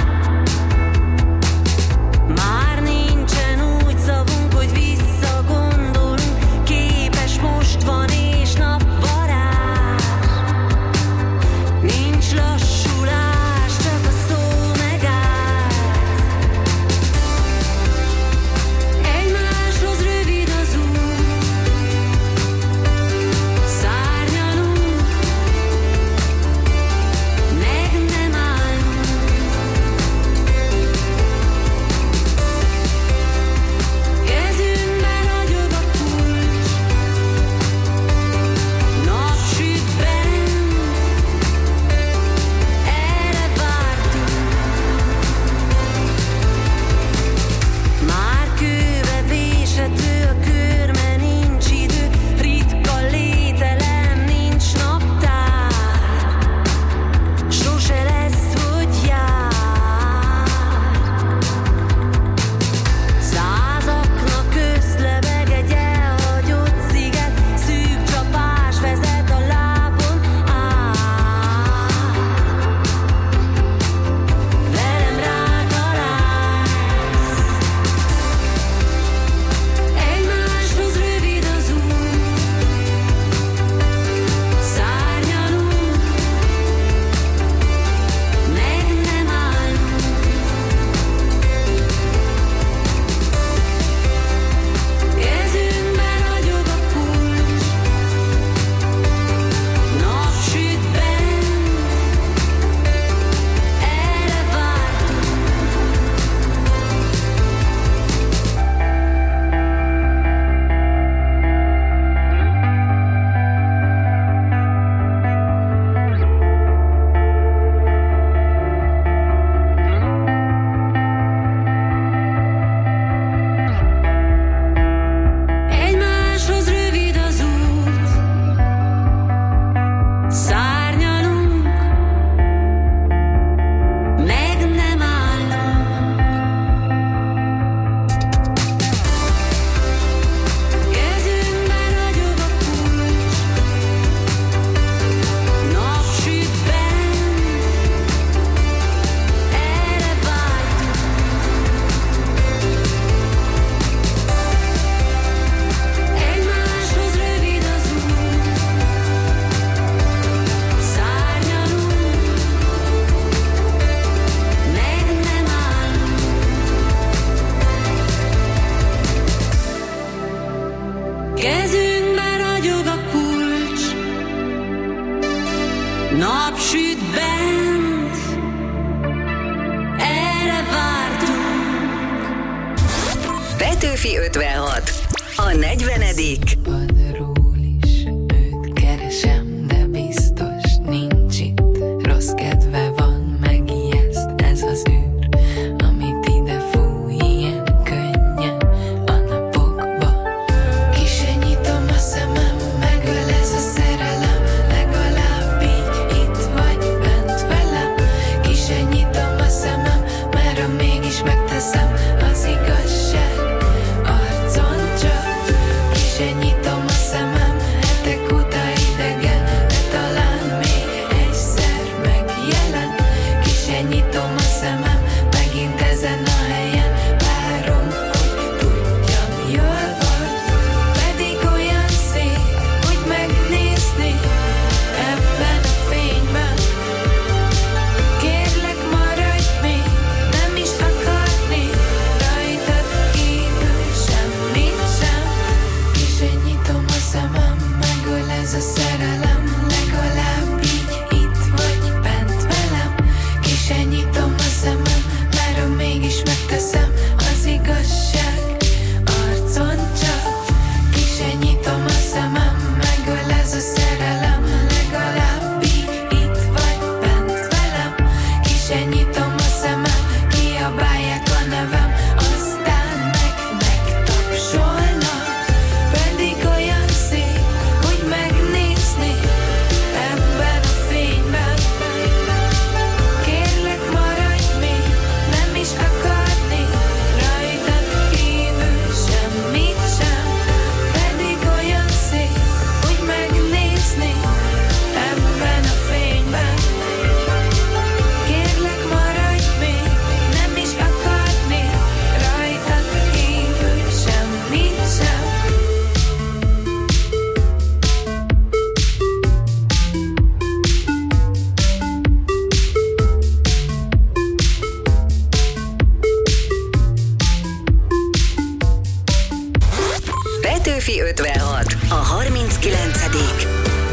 Már nincsen úgy szavunk, hogy visszagondolunk. Képes most van és napvarázs. Nincs lassulás, csak a szó megáll. napsüt bent, erre vártunk. Petőfi ötvenhat, a negyvenedik Keresem, de biztos nincs itt. Rossz kedve van, megijeszt ez az űr, amit ide fúj ilyen könnyen a napokban. Ki se nyitom a szemem, megöl ez a szerelem, legalább így itt vagy bent velem. Ki se nyitom a szemem, mert ha mégis megteszem, az igazság arcon csak. Ki se nyitom a szemem, hetek óta idegen, de talán még egyszer megjelen. Ki se nyitom a szemem, megint ezen a helyen, várom, hogy tudjam, jól van. Pedig olyan szép, hogy megnézni ebben a fényben. Kérlek, maradj még, nem is akarni rajtad kívül semmit sem. Ki se nyitom a szemem, megöl ez a szerelem, legalább így itt vagy bent velem. Ki se nyitom a szemem, mert ha mégis megteszem, az igazság arcon csak. Ki se nyitom a szemem, megöl ez a szerelem, legalább így itt vagy bent velem. Ki se nyitom a szemem, kiabálják a nevem, aztán meg megtapsolnak. Pedig olyan szép, hogy megnézni ebben a fényben. Kérlek, maradj még, nem is akarni rajtad kívül semmit sem. Pedig olyan szép, hogy megnézni ebben a fényben. Kérlek, maradj még, nem is akarni rajtad kívül semmit sem. Petőfi ötvenhat, a harminckilencedik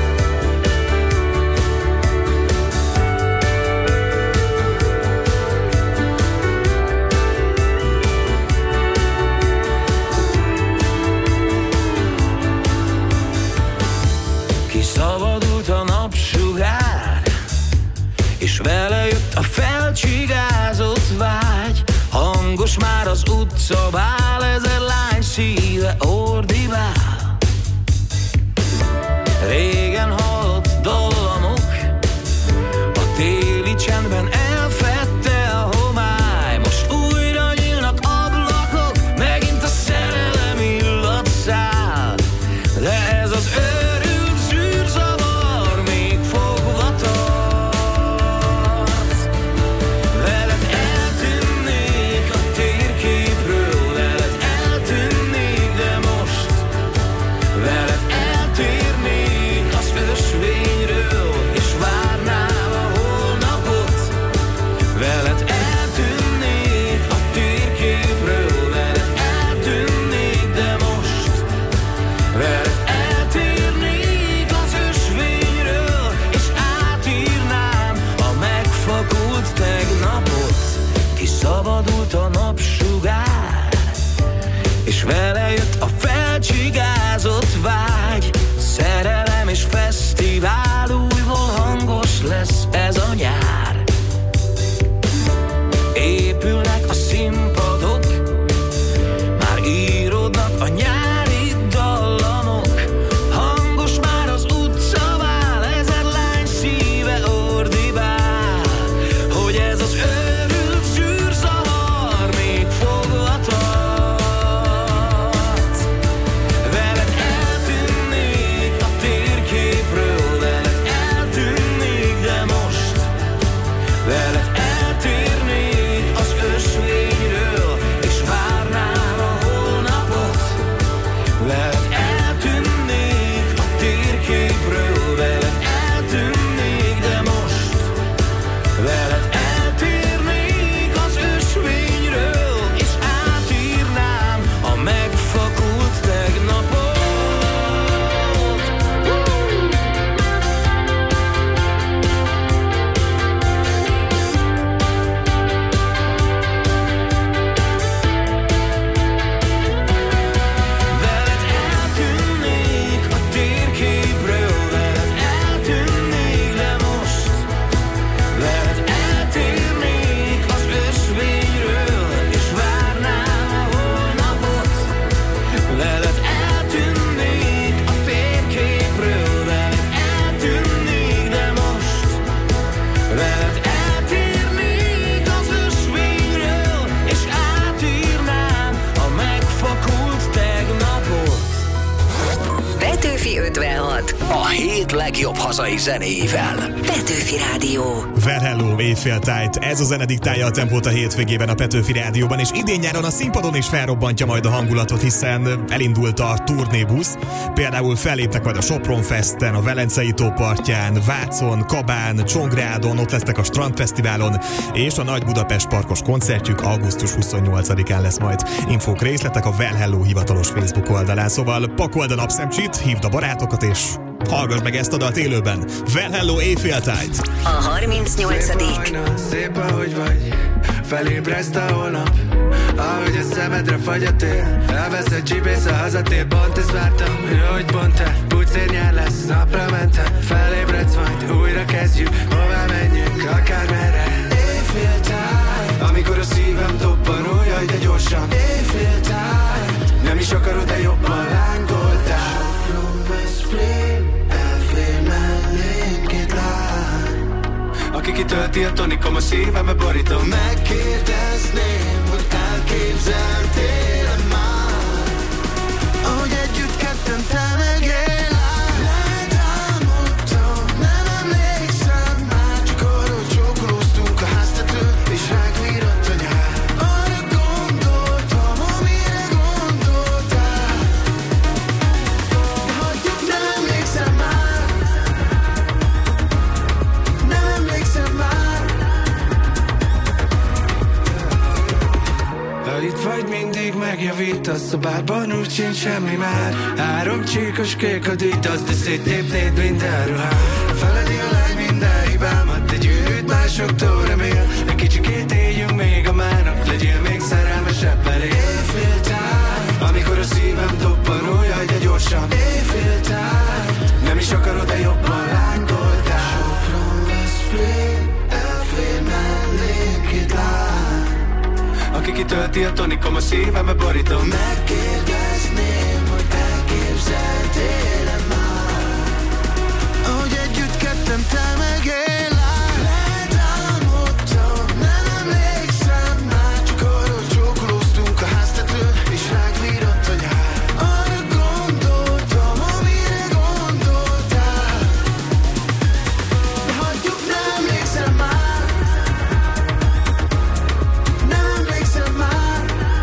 Kiszabadult a napsugár, és vele jött a felcsigázott vágy. Hangos már az utca bál, ezer lány szíve ordibál. Régen hallott dallamok, a téli csendben elfedte a homály. Most újra nyílnak ablakok, megint a szerelem illat száll. De ez az őrült zűrzavar még fogva tart. Veled eltűnnék a térképről, veled eltűnnék, de most veled eltérnék Petőfi ötvenhat. A hét legjobb hazai zenéivel. Petőfi Rádió. Well hello, éjféltájt. Ez a zene diktálja a tempót a hétvégében a Petőfi Rádióban, és idén nyáron a színpadon is felrobbantja majd a hangulatot, hiszen elindult a turnébusz. Például fellépnek majd a Sopron Festen, a Velencei tó partján, Vácon, Kabán, Csongrádon, ott lesznek a Strandfesztiválon, és a Nagy Budapest Parkos koncertjük augusztus huszonnyolcadikán lesz majd. Infók, részletek a Well Hello hivatalos Facebook oldalán, szóval pakold a napszemcsit, hívd a barátokat, és hallgass meg ezt a dalt élőben. Well Hello, éjféltájt! A harmincnyolcadik Szép, hajna, szép ahogy vagy, felébreszt a holnap, ahogy a szemedre fagy a tél. Elvesz egy csipész a hazatér, pont ezt vártam, hogy pont te úgyszér nyár lesz, napra mentem. Felébredsz majd, újra kezdjük, hová menjünk, akármerre. Éjféltájt, amikor a szívem toppan, ó jaj, de gyorsan. Éjféltájt, nem is akarod, de jobban lángoltál. Aki kitölti a tonikom, a szívembe borítom. Megkérdezném, hogy elképzeltél már, ahogy együtt ketten te meg én. Lehet álmodtam, nem emlékszem már, csak arra, hogy csókolóztunk a háztetőn, és ránk virradt a nyár. Arra gondoltam, amire gondoltál, de hagyjuk, nem emlékszem már. Nem emlékszem már. Ha itt vagy, mindig megjavítasz, a bárban úgy sincs semmi már. Három csíkos kék a díjt, azt de széttépnéd minden ruhát. Feledi a lány minden hibámat, egy űrűt másoktól remél. Egy kicsikét éljünk még a mának, legyél még szerelmesebb elé. Éjféltájt, amikor a szívem toppan, ó jaj, de gyorsan. Éjféltájt, nem is akarod, de jobban lángoltál. Sopron, Veszprém, elfér mellém két lány, aki kitölti a tonikom, a szívembe borítom. Megkérdezném, hogy elképzeltél-e már, ahogy együtt ketten te meg én. Lehet álmodtam, nem emlékszem már, csak arra, hogy csókolóztunk a háztetőn, és ránk virratt a nyár. Arra gondoltam, amire gondoltál, de hagyjuk, nem emlékszem már. Nem emlékszem már.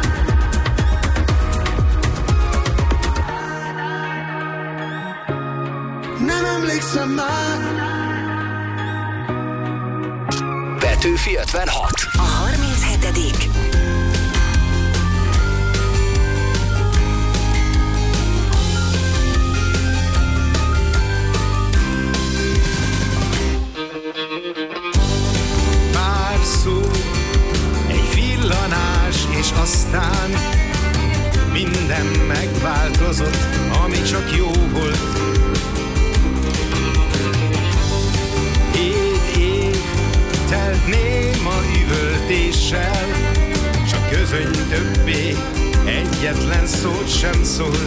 Nem emlékszem már. Petőfi ötvenhat. A harminchetedik Pár szó, egy villanás, és aztán minden megváltozott, ami csak jó volt. Hét év telt néma üvöltéssel, s a közöny többé egyetlen szót sem szólt.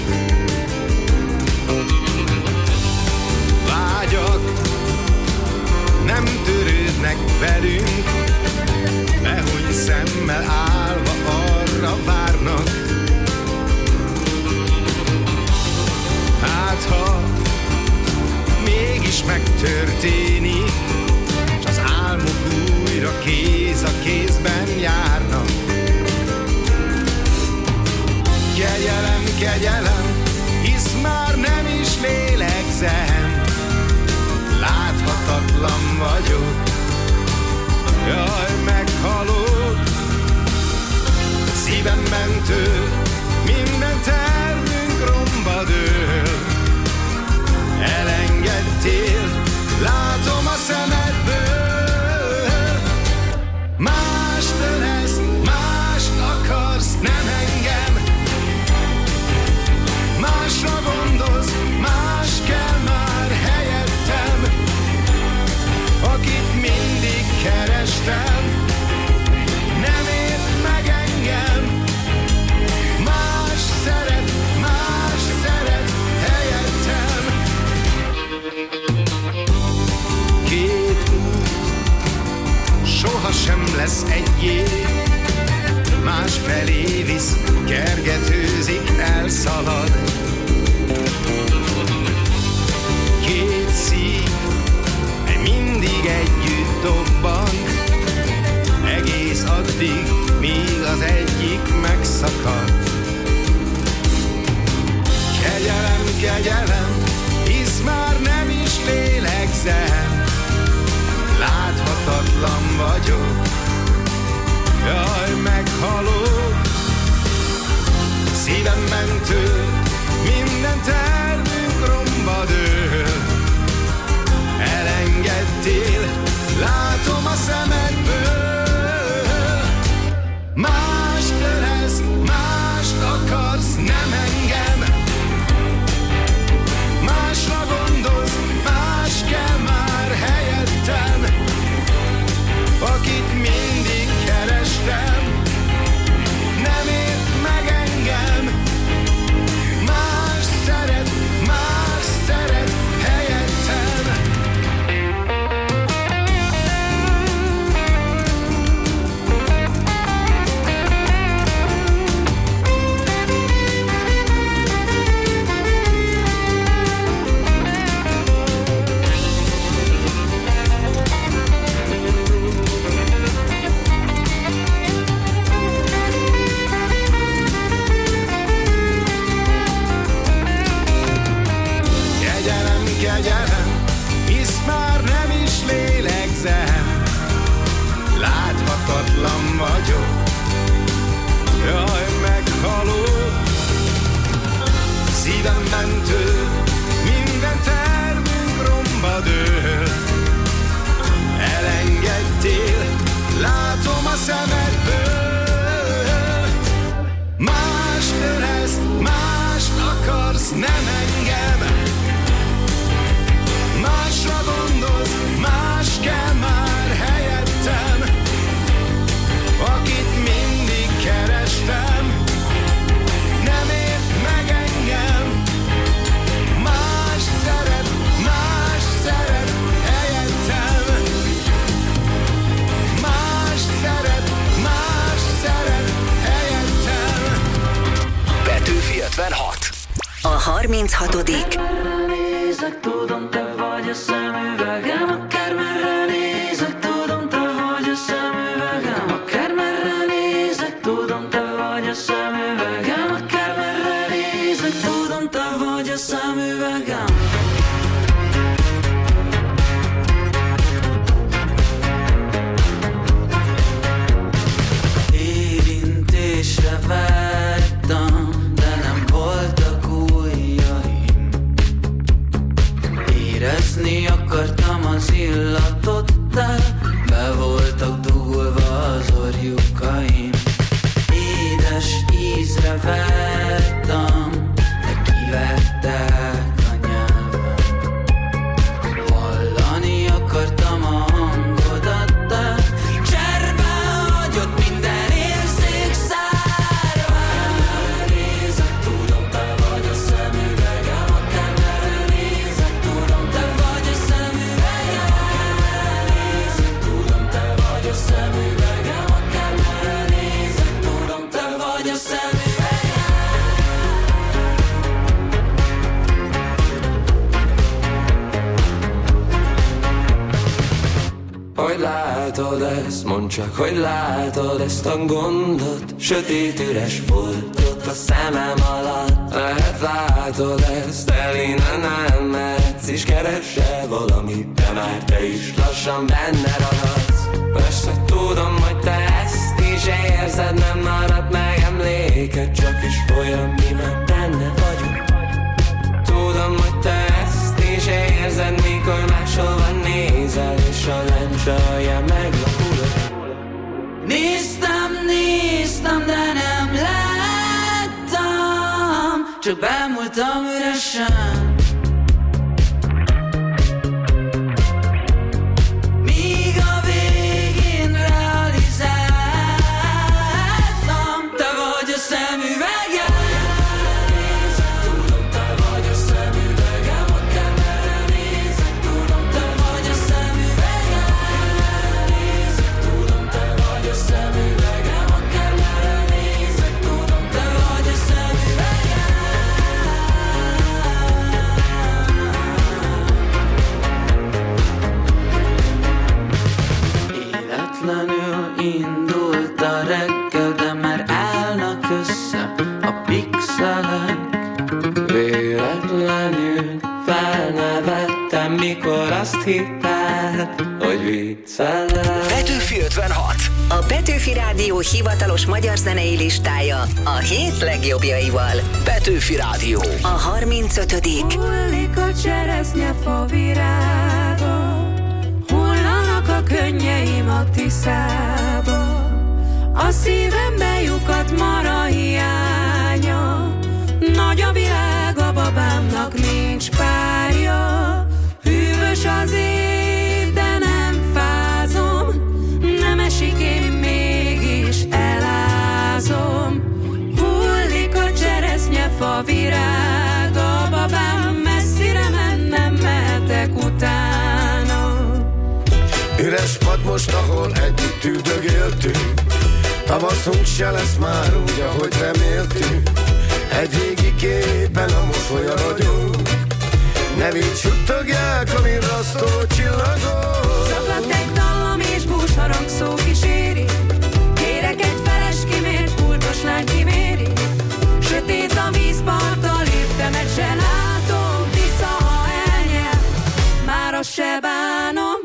Vágyak nem törődnek velünk, behúny szemmel állva arra várnak. Hát ha mégis megtörténik, s az álmok újra kéz a kézben járnak. Kegyelem, kegyelem, hisz már nem is lélegzem, láthatatlan vagyok, jaj, meghalok. Szívemben tör, minden tervünk romba dől. Elengedtél, látom a szemedből. mentő, minden tervünk romba dől. Elengedtél, látom a szemedből. Más ölesz, mást akarsz, nem engem. Másra gondolsz, más kell már helyettem. Akit mindig kerestem, nem ért meg engem. Más szeret, más szeret helyettem. Kegyelem, hisz már nem is lélegzem. Láthatatlan vagyok, jaj, meghalok. Szívem mentő, minden tervünk romba dől. Elengedtél, látom a szemedből. Más ölesz, mást akarsz, nem engem. Másra gondolsz, más kell már helyettem. Akit mindig kerestem, nem ért meg engem. Más szeret, más szeret helyettem. Más szeret, más szeret helyettem. Petőfi ötvenhat. A harminchatodik Nézek, tudom, te vagy a szemüvegem, akármerre nézek, tudom, te vagy a szemüvegem, akármerre nézek, tudom, te vagy a szemüvegem, akármerre nézek, tudom, te vagy a szemüvegem. Érintésre vágytam, de nem voltak ujjaim. Érezni akartam az illatottal, be voltak dugulva az orjukaim. Édes ízre vágytam, de kivettek a nyelvem. Hallani akartam a hangodat, de cserben hagyott minden érzék szárván. Nézek, tudom, te vagy a szemüvegem, akármerre nézek, tudom, te vagy a szemüvegem. Nézek, tudom, te vagy a szemüvegem, akármerre nézek, tudom, te vagy a szemüvegem. Hogy látod ezt, mondd csak, hogy látod ezt a gondot. Sötét üres foltot a szemem alatt. Lehet látod ezt, el innen nem mehetsz, és keresel valamit, de már te is lassan benne ragadsz. Persze tudom, hogy te ezt is érzed, nem marad meg emléked, csak is olyan, miben benne vagyok. Tudom, hogy te ezt is érzed, mikor máshova nézel, és a lencse alján meglapulod. Néztem, néztem, de nem láttam, csak bámultam üresen. Míg a végén realizáltam, te vagy a szemüvegem. Nézek, tudom, te vagy a szemüvegem, akármerre nézek, tudom, te vagy a szemüvegem. Nézek, tudom, te vagy a szemüvegem, akármerre nézek, tudom, te vagy a szemüvegem. mikor azt hitted, hogy viccelek. Petőfi ötvenhat. A Petőfi Rádió hivatalos magyar zenei listája a hét legjobbjaival. Petőfi Rádió. A harmincötödik. Hullik a cseresznyefa virága, hullanak a könnyeim a Tiszába. A szívembe lyukat mara hiánya, nagy a világ, a babámnak nincs párja. Hűvös az év, de nem fázom, nem esik, én mégis elázom. Hullik a cseresznyefa virága, babám messzire mennem, mehetek utána. Üres pad most, ahol együtt üldögéltünk, tavaszunk se lesz már úgy, ahogy reméltünk. Egy régi képen a mosoly a ragyog, nevét suttogják a virrasztó csillagok. Zaklatek dallam és búsharang szó kíséri, kérek egy feles kimért, pultos lány kiméri. Sötét a vízparttal, léptemet se látom, vissza ha elnyel, már azt se bánom.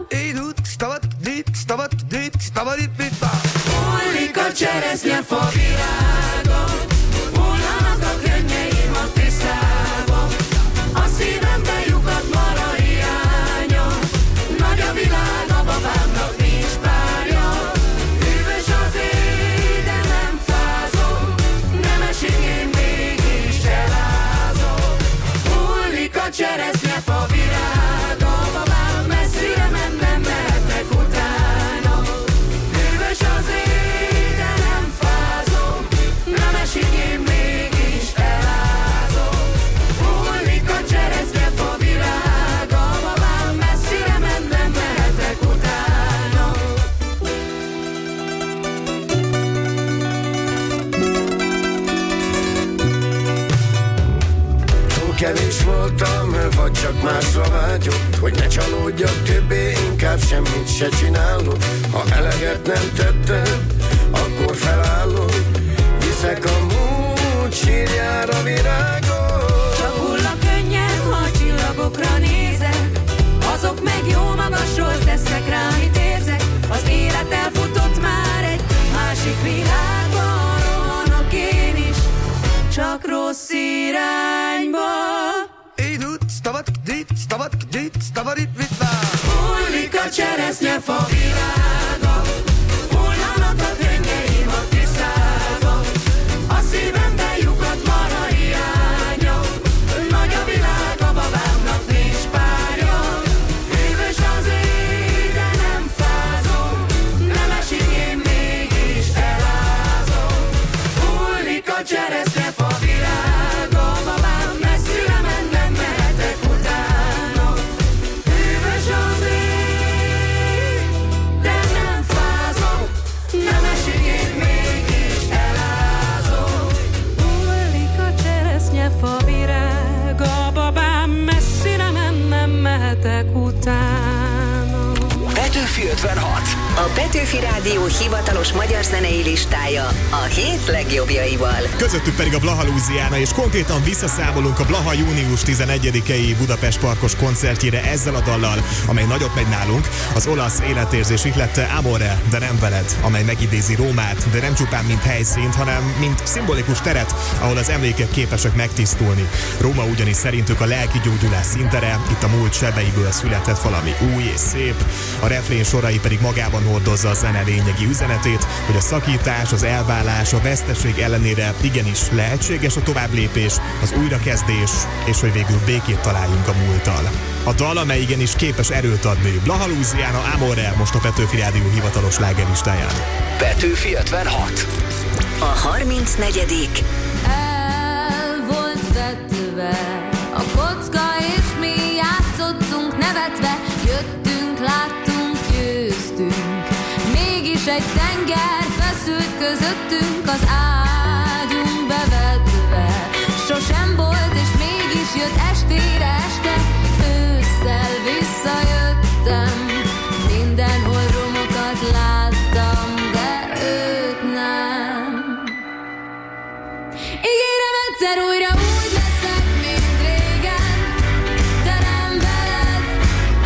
Hullik a cseresznyefa virága, hullanak a könnyeim a Tiszába. A szívembe lyukat mara hiánya, nagy a világ, a babámnak nincs párja. Hűvös az éj, de nem fázom, nem esik, én mégis elázom. Hullik a cseresznyefa virága, babám messzire mennem, mehetek utána. Hűvös az éj, de nem fázom, nem esik, én mégis elázom. Hullik a cseresznyefa virága, babám messzire mennem, mehetek utána. Túl kevés voltam, vagy csak másra vágyott, hogy ne csalódjak többé, inkább semmit se csinálok. Ha eleget nem tettem, akkor felállok, viszek a múlt sírjára virágot. Csak hull a könnyem, ha a csillagokra nézek, azok meg jó magasról tesznek rá, amit érzek. Az élet elfutott már egy másik világban, rohanok én is, csak rossz irányba. Hullik a cseresznyefa virága, hullanak a könnyeim a Tiszába. A szívembe lyukat mara hiánya, nagy a világ, a babámnak nincs párja. Hűvös az éj, de nem fázom, nem esik, én mégis elázom. Hullik a cseresznyefa virága, babám messzire mennem, mehetek utána. Hűvös az éj, de nem fázom, nem esik, én mégis elázom. Hullik a cseresznyefa virága, babám messzire mennem, mehetek utána. Petőfi ötvenhat. A Petőfi Rádió hivatalos magyar zenei listája a hét legjobbjaival. Közöttük pedig a Blaha Louisiana, és konkrétan visszaszámolunk a Blaha június tizenegyedikei Budapest Parkos koncertjére ezzel a dallal, amely nagyot megy nálunk. Az olasz életérzés ihlette Amore, de nem veled, amely megidézi Rómát, de nem csupán mint helyszínt, hanem mint szimbolikus teret, ahol az emlékek képesek megtisztulni. Róma ugyanis szerintük a lelki gyógyulás szintere, itt a múlt sebeiből született valami új és szép. A refrén sorai pedig magában hordozza a zene lényegi üzenetét, hogy a szakítás, az elválás, a veszteség ellenére igenis lehetséges a továbblépés, az újrakezdés, és hogy végül békét találjunk a múlttal. A dal, amely igenis képes erőt adni. Blaha Louisiana, Amore, most a Petőfi Rádió hivatalos slágerlistáján. Petőfi ötvenhat. A harmincnegyedik. El volt vetve a kocka, és mi játszottunk nevetve, jöttünk, láttunk, győztünk. Mégis egy tenger feszült közöttünk, az ágyunk bevetve. Sosem volt, és mégis jött estére este. Ősszel visszajöttem, mindenhol romokat láttam, de őt nem. Ígérem, egyszer újra úgy leszek, mint régen, de nem veled,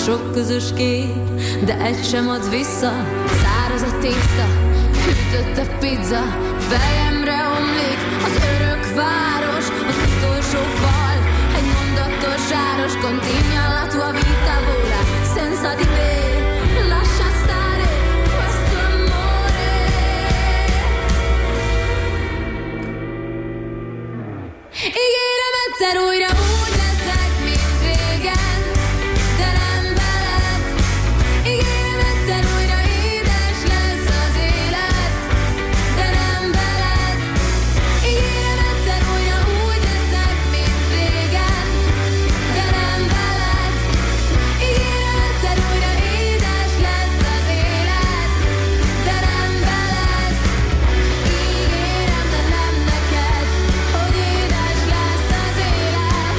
sok közös kép, de egy sem ad vissza. Száraz a tészta, hűtött a pizza, fejemre omlik az örök város, az utolsó fal, egy mondatos sáros, continua la tua vita vola, senza di me, lascia stare questo amore. Ígérem egyszer újra úgy leszek, mint régen, de nem veled. Ígérem egyszer újra édes lesz az élet, de nem veled. Ígérem egyszer újra úgy leszek, mint régen, de nem veled. Ígérem egyszer újra édes lesz az élet, de nem veled. Ígérem, de nem neked, hogy édes lesz az élet.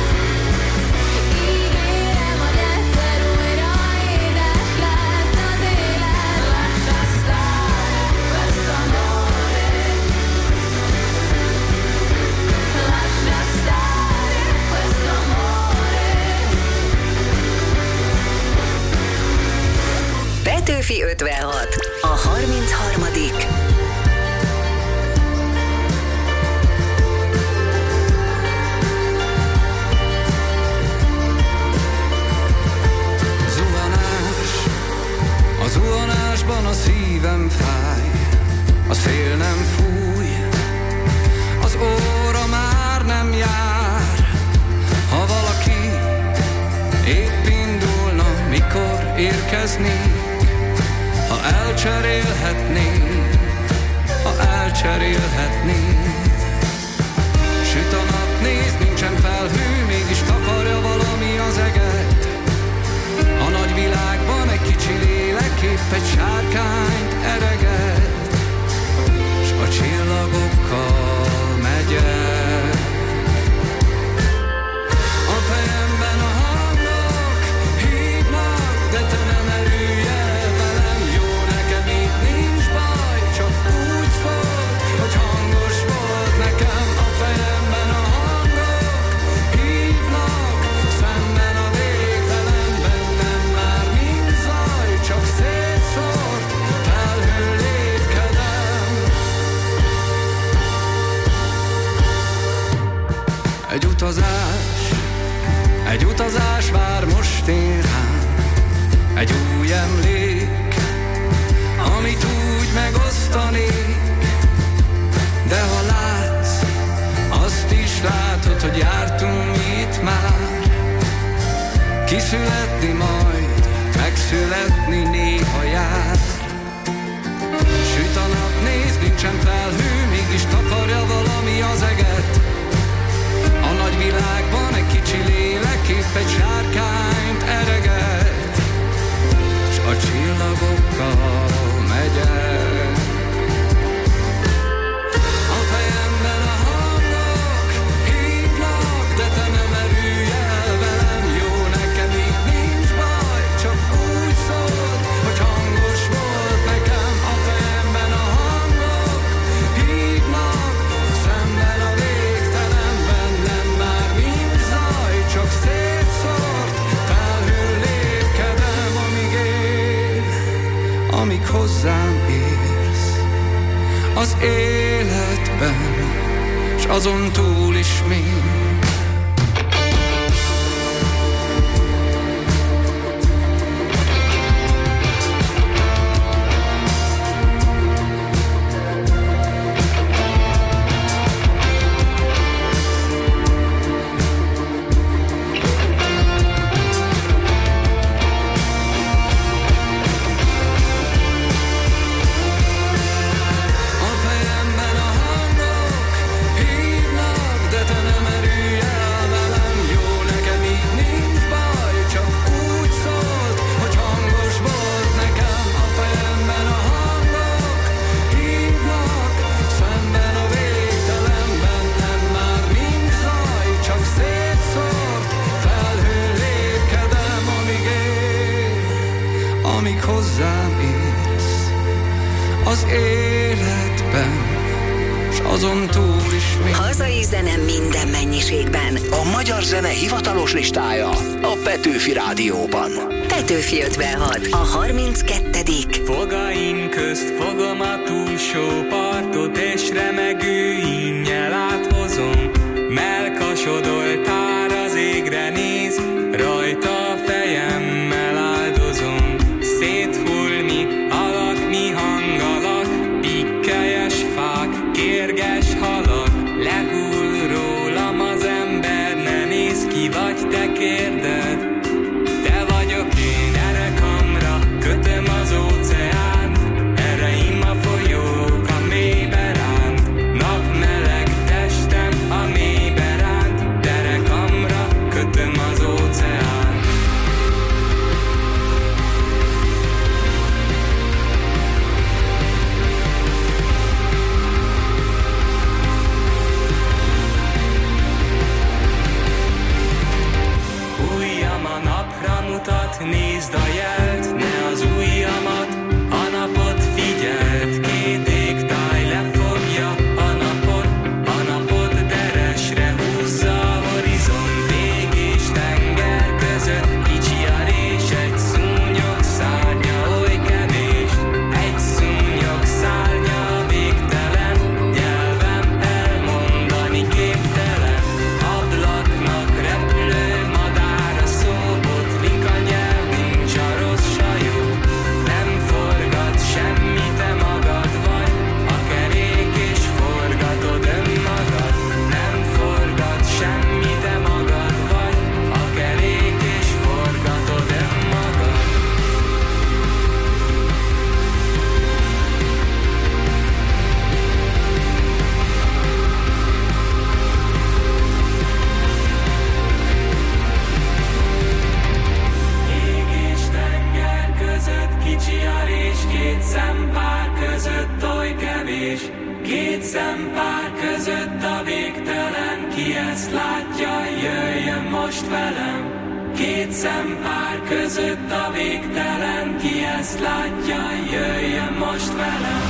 Ígérem, hogy egyszer újra édes lesz az élet. Lascia stare questo amore. Lascia stare questo amore. Petőfi ötvenhat, a harmincharmadik Zuhanás, a zuhanásban a szívem fáj, a szél nem fúj, az óra már nem jár. Ha valaki épp indulna, mikor érkeznék, ha elcserélhetnék, ha elcserélhetnék. Süt a nap, nézd, nincsen felhő, mégis takarja valami az eget. A nagy világban egy kicsi lélek épp egy sárkányt ereget, s a csillagokkal megyek. A fejemben a hangok hívnak, de te nem erülj el velem. Jó, nekem itt nincs baj, csak úgy volt, hogy hangos volt nekem. A fejemben a hangok hívnak, szemben a végtelenben nem már nincs zaj, csak szétszórt felhő lépkedem. Egy utazás, egy utazás vár most én rám, egy új emlék, amit úgy megosztanék. De ha látsz, azt is látod, hogy jártunk mi itt már. Kiszületni majd, megszületni néha jár. Süt a nap, nézd, nincsen felhő, mégis takarja valami az eget. A nagy világban egy kicsi lélek épp egy sárkányt ereget, s a csillagokkal megyek. A fejemben a hangok hívnak, de te nem erülj el velem. Jó, nekem itt nincs baj, csak úgy szólt, hogy hangos volt nekem. A fejemben a hangok hívnak, szemben a végtelenben nem már nincs zaj, csak szétszórt felhő lépkedem, amíg él, amíg hozzám érsz az életben, s azon túl is még. A fejemben a hangok hívnak, de te nem erülj el velem. Jó, nekem így nincs baj, csak úgy szólt, hogy hangos volt nekem. A fejemben a hangok hívnak, szemben a végtelenben nem már nincs zaj, csak szétszórt felhő lépkedem, amíg él, amíg hozzám érsz az életben, s azon túl is mi. Hazai zene minden mennyiségben. A magyar zene hivatalos listája a Petőfi Rádióban. Petőfi ötvenhat, a harminckettedik. Fogaim közt fogom a túlsó partot, és remegő ínnyel áthozom. Melkasodoltár az égre néz, rajta a fejemmel áldozom. Széthulni, alakni hangalak, pikkelyes fák, kérges halak. Lehull rólam az ember, ne néz ki, vagy te kérded. Te vagyok én, erre kamra, kötöm az óceán, erre im a folyók a mélybe ránt. Napmeleg testem a mélybe ránt, derekamra kötöm az óceán. Ujjam a napra mutat, nézd a jelt, ne az ujjamat, a napot figyeld. Két égtáj lefogja a napot, a napot deresre húzza a horizont. Ég és tenger között kicsi a rés, egy szúnyog szárnya oly kevés. Egy szúnyog szárnya a végtelen, nyelvem elmondani képtelen. Ablaknak repülő madára szóbotlik a nyelv, nincs a rossz sajó. Nem forgat semmi, te magad vagy, a kerék és forgatod önmagad. Nem forgat semmi, te magad vagy, a kerék és forgatod önmagad. Ég és tenger között kicsi a rés, két szempár között oly kevés. Két szempár között a végtelen, ki ezt látja, jöjjön most velem. Két szempár között a végtelen, ki ezt látja, jöjjön most velem.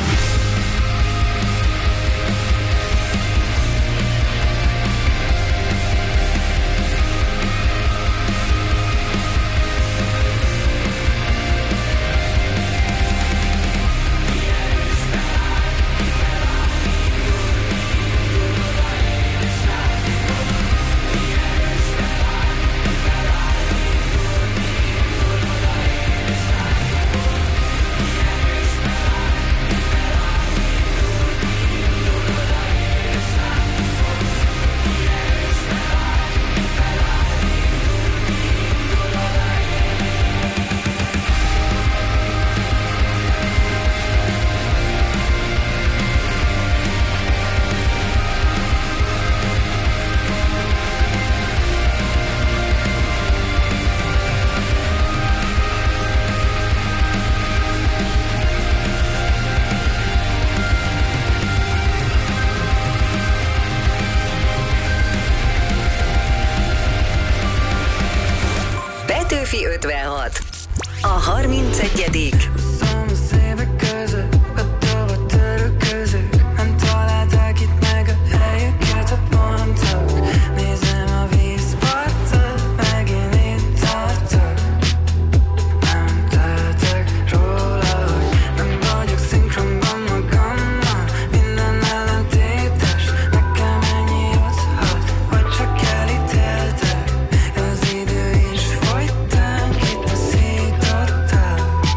Petőfi ötvenhat, a harmincegyedik. Szomszédek között, a tova töröközők, nem találták itt meg a helyüket, a pontok. Nézem a vízpartot, megint itt tartok. Nem tehetek róla, hogy nem vagyok szinkronban magammal. Minden ellentétes, nekem ennyi juthat, vagy csak elítéltek. Az idő is folytán kitaszítottál.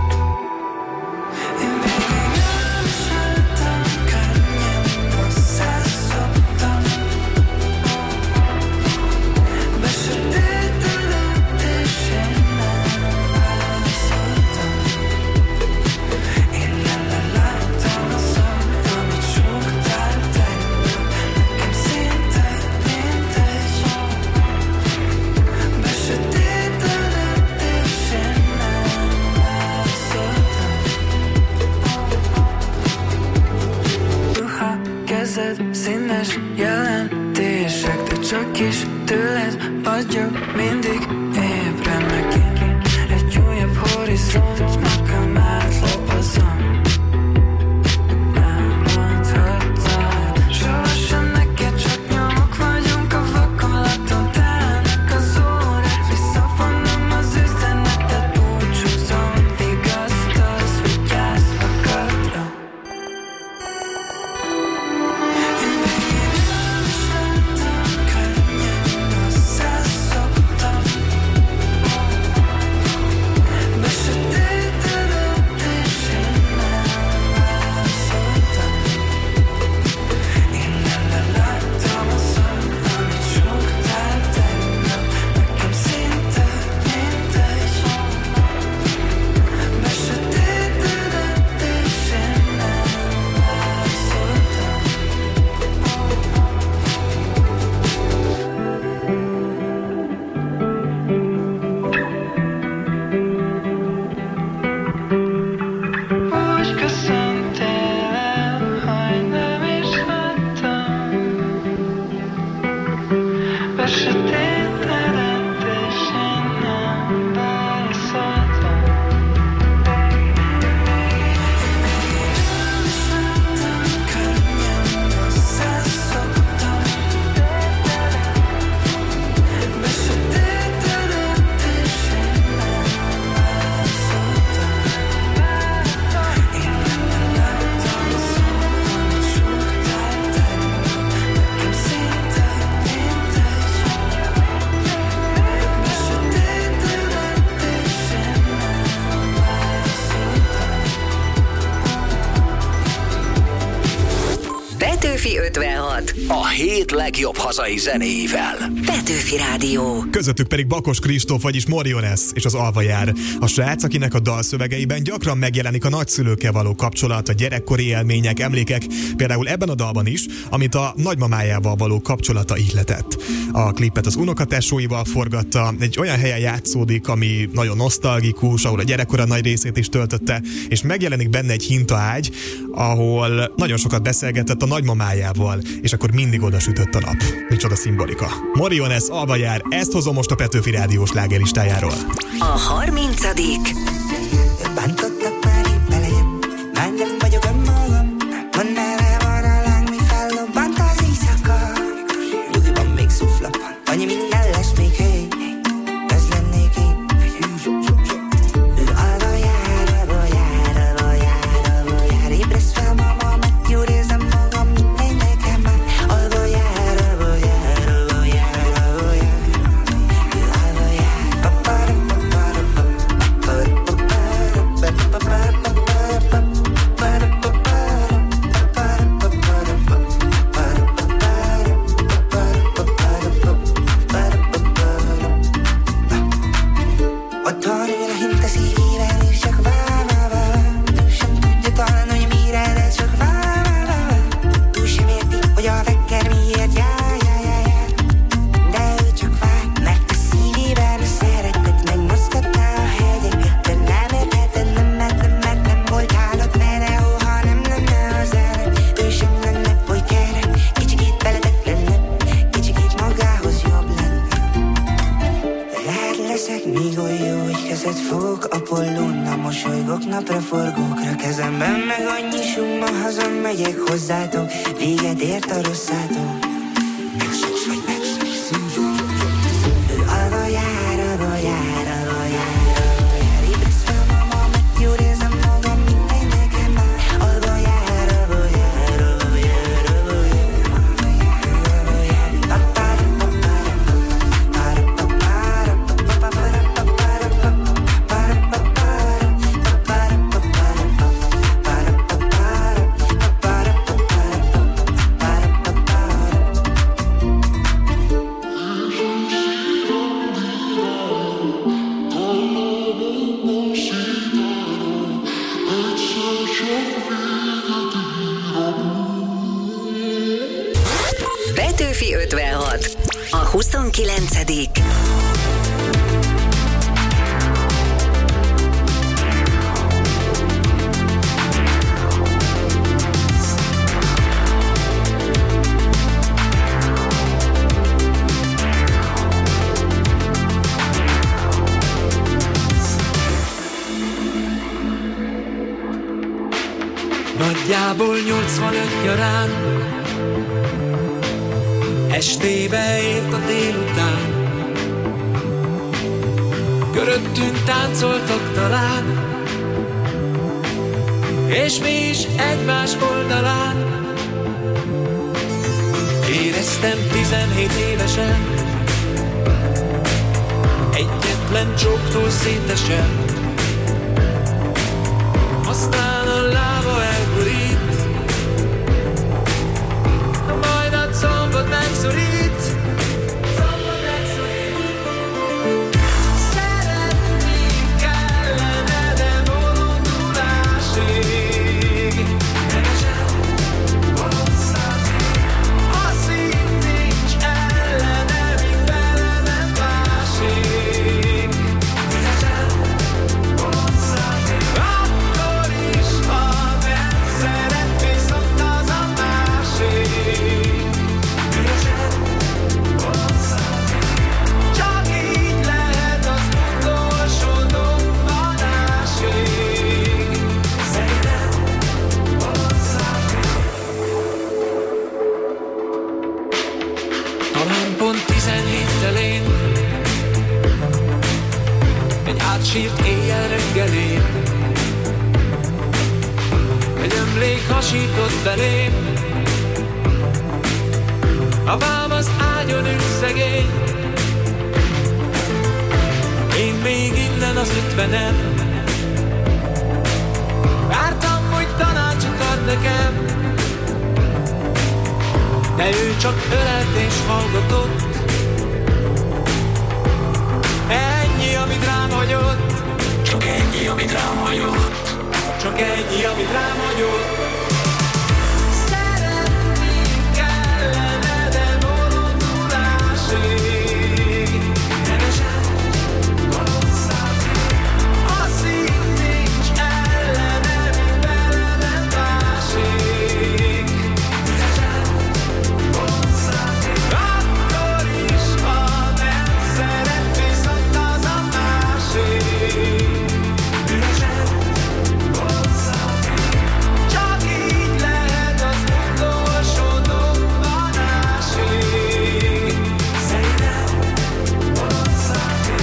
Én végig elviseltem, könnyen összeszoktam. Besötétedett és én nem válaszoltam. Én leleláttam a szó, amit súgtál tegnap. Nekem szinte mindegy. Besötétedett és én nem válaszoltam. Ruha, kezed, színes jelentések, de csak is tőled vagyok mindig ébren megint. Egy újabb horizont, magam átlapozom. Nem mondhattam soha. hét legjobb hazai zenéivel. Petőfi Rádió. Közöttük pedig Bakos Kristóf, vagyis Moriones és az Alva jár. A srác, akinek a dalszövegeiben gyakran megjelenik a nagyszülőkkel való kapcsolat, a gyerekkori élmények, emlékek, például ebben a dalban is, amit a nagymamájával való kapcsolata ihletett. A klipet az unokatesóival forgatta, egy olyan helyen játszódik, ami nagyon nosztalgikus, ahol a gyerekkora nagy részét is töltötte, és megjelenik benne egy hintaágy, ahol nagyon sokat beszélgetett a nagymamájával, és akkor mindig oda sütött a nap. Micsoda szimbolika. Moriones, Alva jár, ezt hozom most a Petőfi Rádió slágerlistájáról. A harmincadik Bántottak már épp elején, már nem vagyok önmagam. Mondd el, van a láng, mi fellobbant az éjszaka. Nyugiban még szufla, annyi minden lesz még, hé. Ez lennék én. Ő alva jár, alva jár, alva jár, alva jár. Ébresz fel, mama, mert jól érzem magam, mindegy nekem már. Alva jár, alva jár, alva jár, alva jár. Ő alva jár, paparam, paparam, paparam, paparam, otthon ül a hint a szívében, és csak vár, vár, vár. Ő sem tudja talán, hogy mire, de csak vár, vár, vár. Ő sem érti, hogy a vekker miért jár, jár, jár, jár. De ő csak vár, mert a szívében a szeretet megmozgatná a hegyeket. De nem értheted, nem, mert nem, mert nem voltál ott vele, ó, ha nem lenne az elek. Ő sem lenne, hogy kerek, kicsikét veletek lenne, kicsikét magához jobb lenne. Lehet leszek még olyan, hogy kezet fogok Apollónna, mosolygok napra forgókra, kezemben meg annyi summa, hazamegyek hozzátok, véget ért a rosszátok. Megszoksz, vagy megszoksz. Ő alva jár, alva jár, alva jár, alva jár. Ébresz fel, mama, mert jól érzem magam, mindegy nekem már. Alva jár, alva jár, alva jár, alva jár. Alva jár, paparam, paparam, paparam, paparam, paparam, paparam, paparam, paparam, paparam, paparam, paparam, paparam, paparam, paparam, paparam, paparam. Petőfi ötvenhat. A huszonkilencedik Nagyjából nyolcvanöt nyarán estébe ért a délután. Köröttünk táncoltak talán, és mi is egymás oldalán. Éreztem tizenhét évesen, egyetlen csóktól szétesem. Aztán a lába elborít, majd a combot megszorít. Szeretni kellene, de bolondulásig. Kevesen bolondszásig. A szív nincs ellene, míg vele nem másik. Kevesen bolondszásig. Akkor is, ha nem szeret, viszont az a másik. Kevesen bolondszásig. Csak így lehet az utolsó dobbanásig. Szerintem bolondszásig. Talán pont tizenhét telén egy átsírt éjjel reggelén, egy emlék hasított belém. Apám az ágyon ül szegény, én még innen az ötvenem. Vártam, hogy tanácsot ad nekem, de ő csak ölelt és hallgatott. Ennyi, amit rám hagyott, csak ennyi, amit rám hagyott, csak ennyi, amit rám hagyott. Szeretni kellene, de bolondulásig, nevesen valószínűleg a szív nincs ellene, mi velem másik, nevesen valószínűleg akkor is, ha nem szeret, viszont az a másik. Csak így lehet az utolsó dobbanásig. Szerintem valószínűleg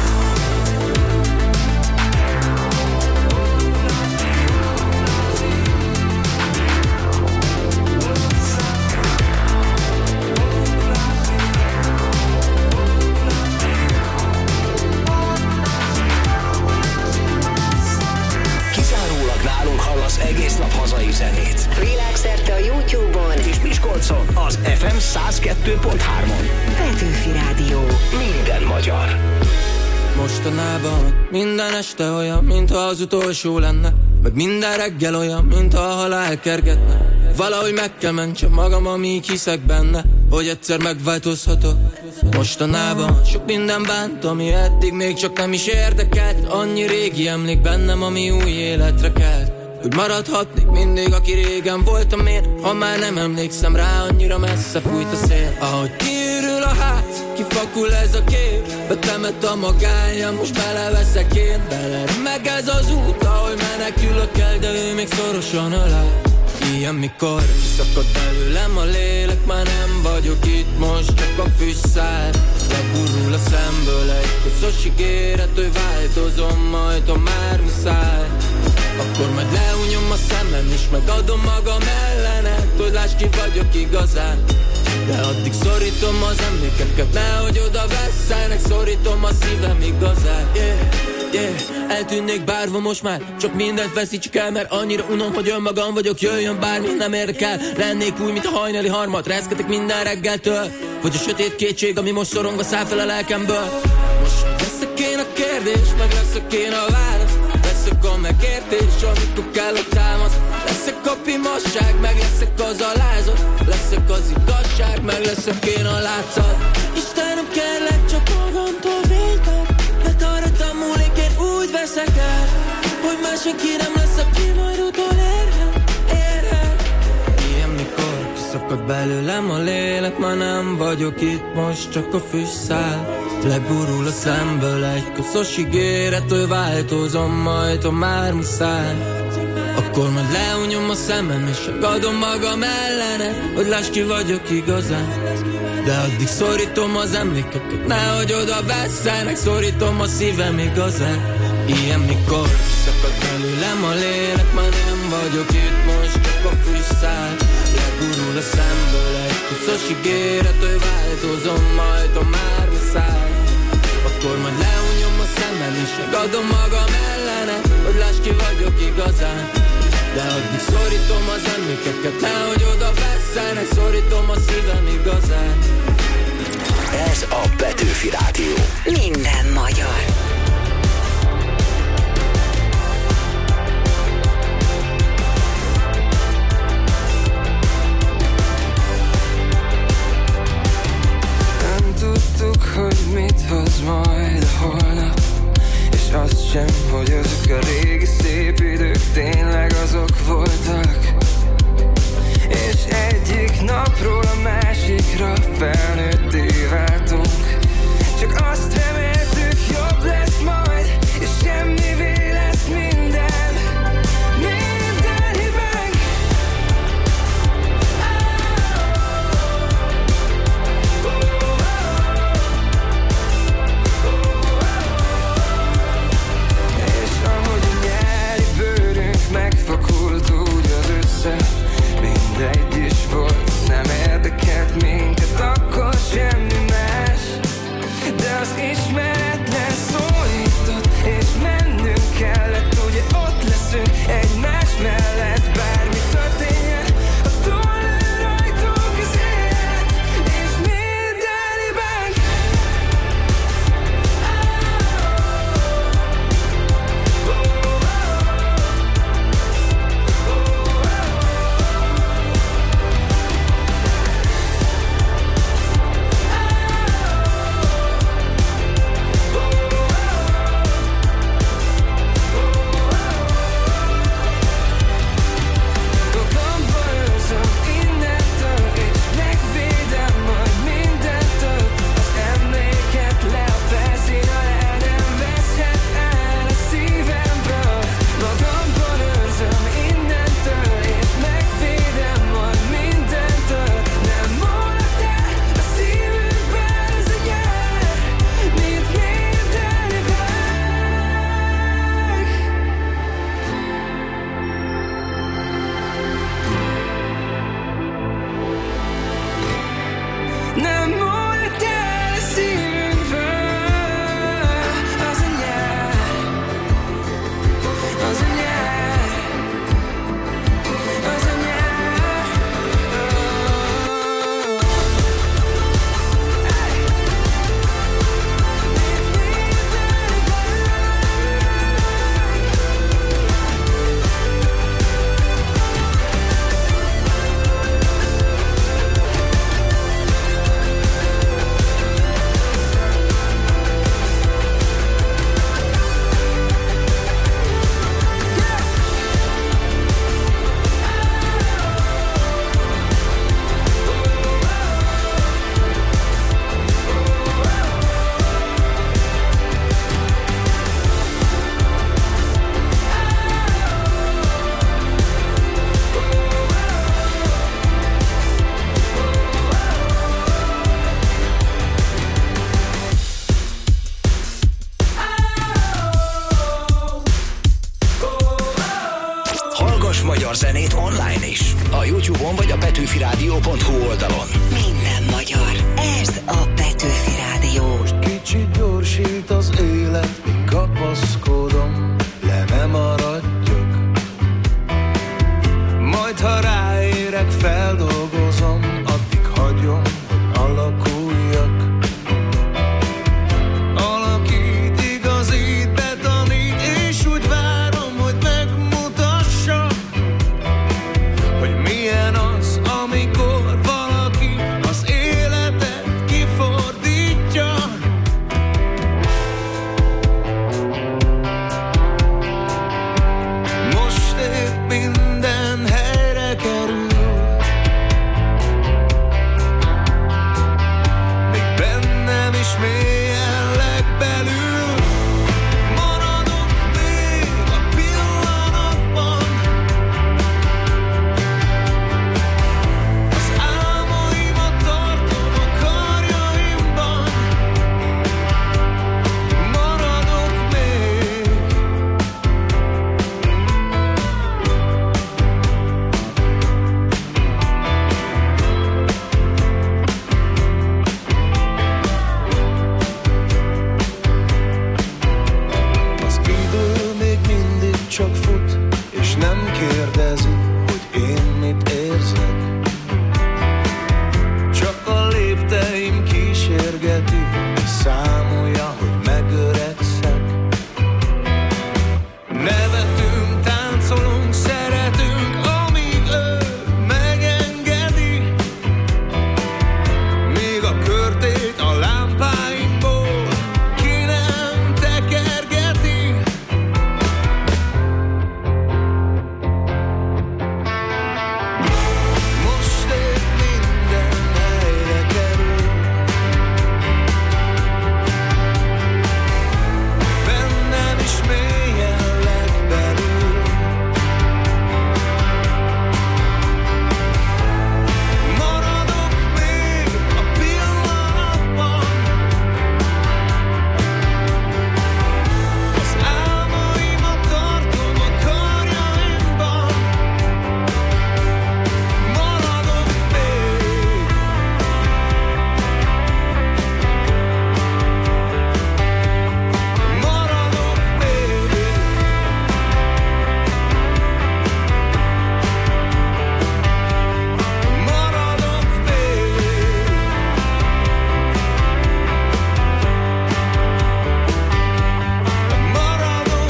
Kizárólag nálunk hallasz egész nap hazai zenét. Világszerte a YouTube-on És Miskolcon az ef em száz kettő pont hármon. Petőfi Rádió. Minden magyar. Mostanában minden este olyan, mintha az utolsó lenne, meg minden reggel olyan, mintha a halál kergetne. Valahogy meg kell mentsem magam, amíg hiszek benne, hogy egyszer megváltozhatok. Mostanában sok minden bánt, ami eddig még csak nem is érdekelt. Annyi régi emlék bennem, ami új életre kelt. Hogy maradhatnék mindig, aki régen voltam én, ha már nem emlékszem rá, annyira messze fújt a szél. Ahogy kiürül a ház, kifakul ez a kép, betemet a magája, most beleveszek én bele. Meg ez az út, ahol menekülök el, de ő még szorosan ölel. Ilyen mikor kiszakad belőlem a lélek, már nem vagyok itt most, csak a fűszár legurul a szemből egy koszos ígéret, hogy változom majd, ha már muszáj. Akkor majd leúnyom a szemem és megadom magam ellenet, hogy láss ki vagyok igazán. De addig szorítom az emlékeket, nehogy oda vesszenek, szorítom a szívem igazán. Yeah, yeah, eltűnnék bárva most már, csak mindent veszítsük el, mert annyira unom, hogy önmagam vagyok, jöjjön bármi, nem érdekel. Lennék új, mint a hajnali harmat, reszketek minden reggeltől, vagy a sötét kétség, ami most szorongva száll fel a lelkemből. Most leszek én a kérdés, meg leszek én a válasz, leszek a megértés, amikor kell a támasz. Leszek a pimasság, meg leszek az alázat, leszek az igazság, meg leszek én a látszat. Istenem, kérlek, csak magamtól védj meg, mert arra múlik, én úgy veszek el, hogy már senki nem lesz, aki majd utolérhet, érhet. Ilyen mikor kiszakad belőlem a lélek, már nem vagyok itt most, csak a fűszál. Legurul a szemből egy koszos ígéret, hogy változom majd, ha már muszáj. Akkor majd leúnyom a szemem és megadom magam ellene, hogy láss ki vagyok igazán. De addig szorítom az emlékeket, nehogy oda vesszenek, szorítom a szívem igazán. Ilyen mikor kiszakad belőlem a lélek, már nem vagyok itt most, csak a fűszál. Legurul a szemből egy koszos ígéret, hogy változom majd, ha már muszáj. Akkor majd leúnyom a szemem és megadom magam ellene, hogy láss ki vagyok igazán. De addig szorítom az emlékeket, nehogy oda vesszenek, szorítom a szívem igazán. Ez a Petőfi Rádió. Minden magyar. Nem tudtuk, hogy mit hoz majd a holnap, és azt sem, hogy azok a régi szép idők tényleg azok voltak. És egyik napról a másikra felnőtté váltunk, csak azt reméltük, jobb lesz majd, és semmivé lesz minden, minden hibánk. És ahogy a nyári bőrünk megfakult úgy az össze, mindegy is volt YouTube-on vagy a petőfi rádió pont hu oldalon. Minden magyar. Ez a Petőfi Rádió. Most kicsit gyorsít az élet, míg kapaszkodom, le nem maradjak. Majd ha ráérek, feldolgozom, addig hagyom, hogy alakuljak. Alakít, igazít, betanít, és úgy várom, hogy megmutassa, hogy milyen az, amikor valaki az életet kifordítja. Most épp minden helyre kerül, még bennem is mélyen legbelül. Maradok még a pillanatban, az álmaimat tartom a karjaimban. Maradok még. Az idő még mindig csak fut, és nem kérdezi, hogy én mit érzek. Csak a lépteim kísérgeti, és számolja, hogy megöregszek. Nevetünk, táncolunk, szeretünk, amíg ő megengedi. Még a körtét a lámpáinkból ki nem tekergeti. Most épp minden helyre kerül, bennem is mélyen legbelül. Maradok még a pillanatban, az álmaimat tartom a karjaimban. Maradok még. Maradok még. Maradok még. Maradok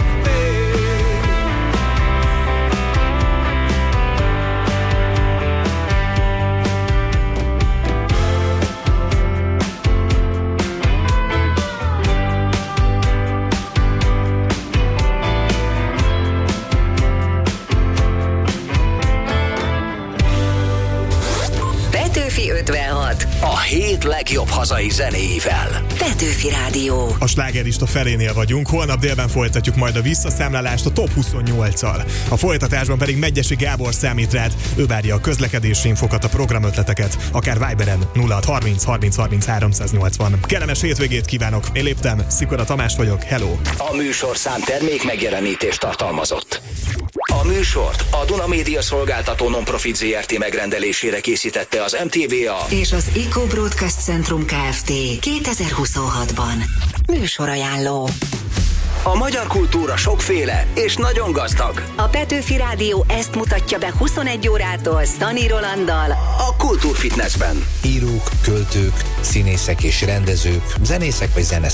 Petőfi ötvenhat. A hét legjobb hazai zenéivel. Petőfi Rádió. A slágerista felénél vagyunk, holnap délben folytatjuk majd a visszaszámlálást a top huszonnyolccal. A folytatásban pedig Megyesi Gábor számít rád, ő várja a közlekedési infokat, a programötleteket, akár Viberen nulla hat harminc harminc harminc háromszáznyolcvan. Kellemes hétvégét kívánok, én léptem, Szikora Tamás vagyok, hello! A műsorszám termék megjelenítést tartalmazott. A műsort a Duna Média Szolgáltató Nonprofit zé er té megrendelésére készítette az em té vé á És az Eco Broadcast Centrum Kft. kétezer-huszonhatban. Műsorajánló. A magyar kultúra sokféle és nagyon gazdag. A Petőfi Rádió ezt mutatja be huszonegy órától Szani Rolanddal a Kultúrfitnessben. Írók, költők, színészek és rendezők, zenészek vagy zeneszerzők.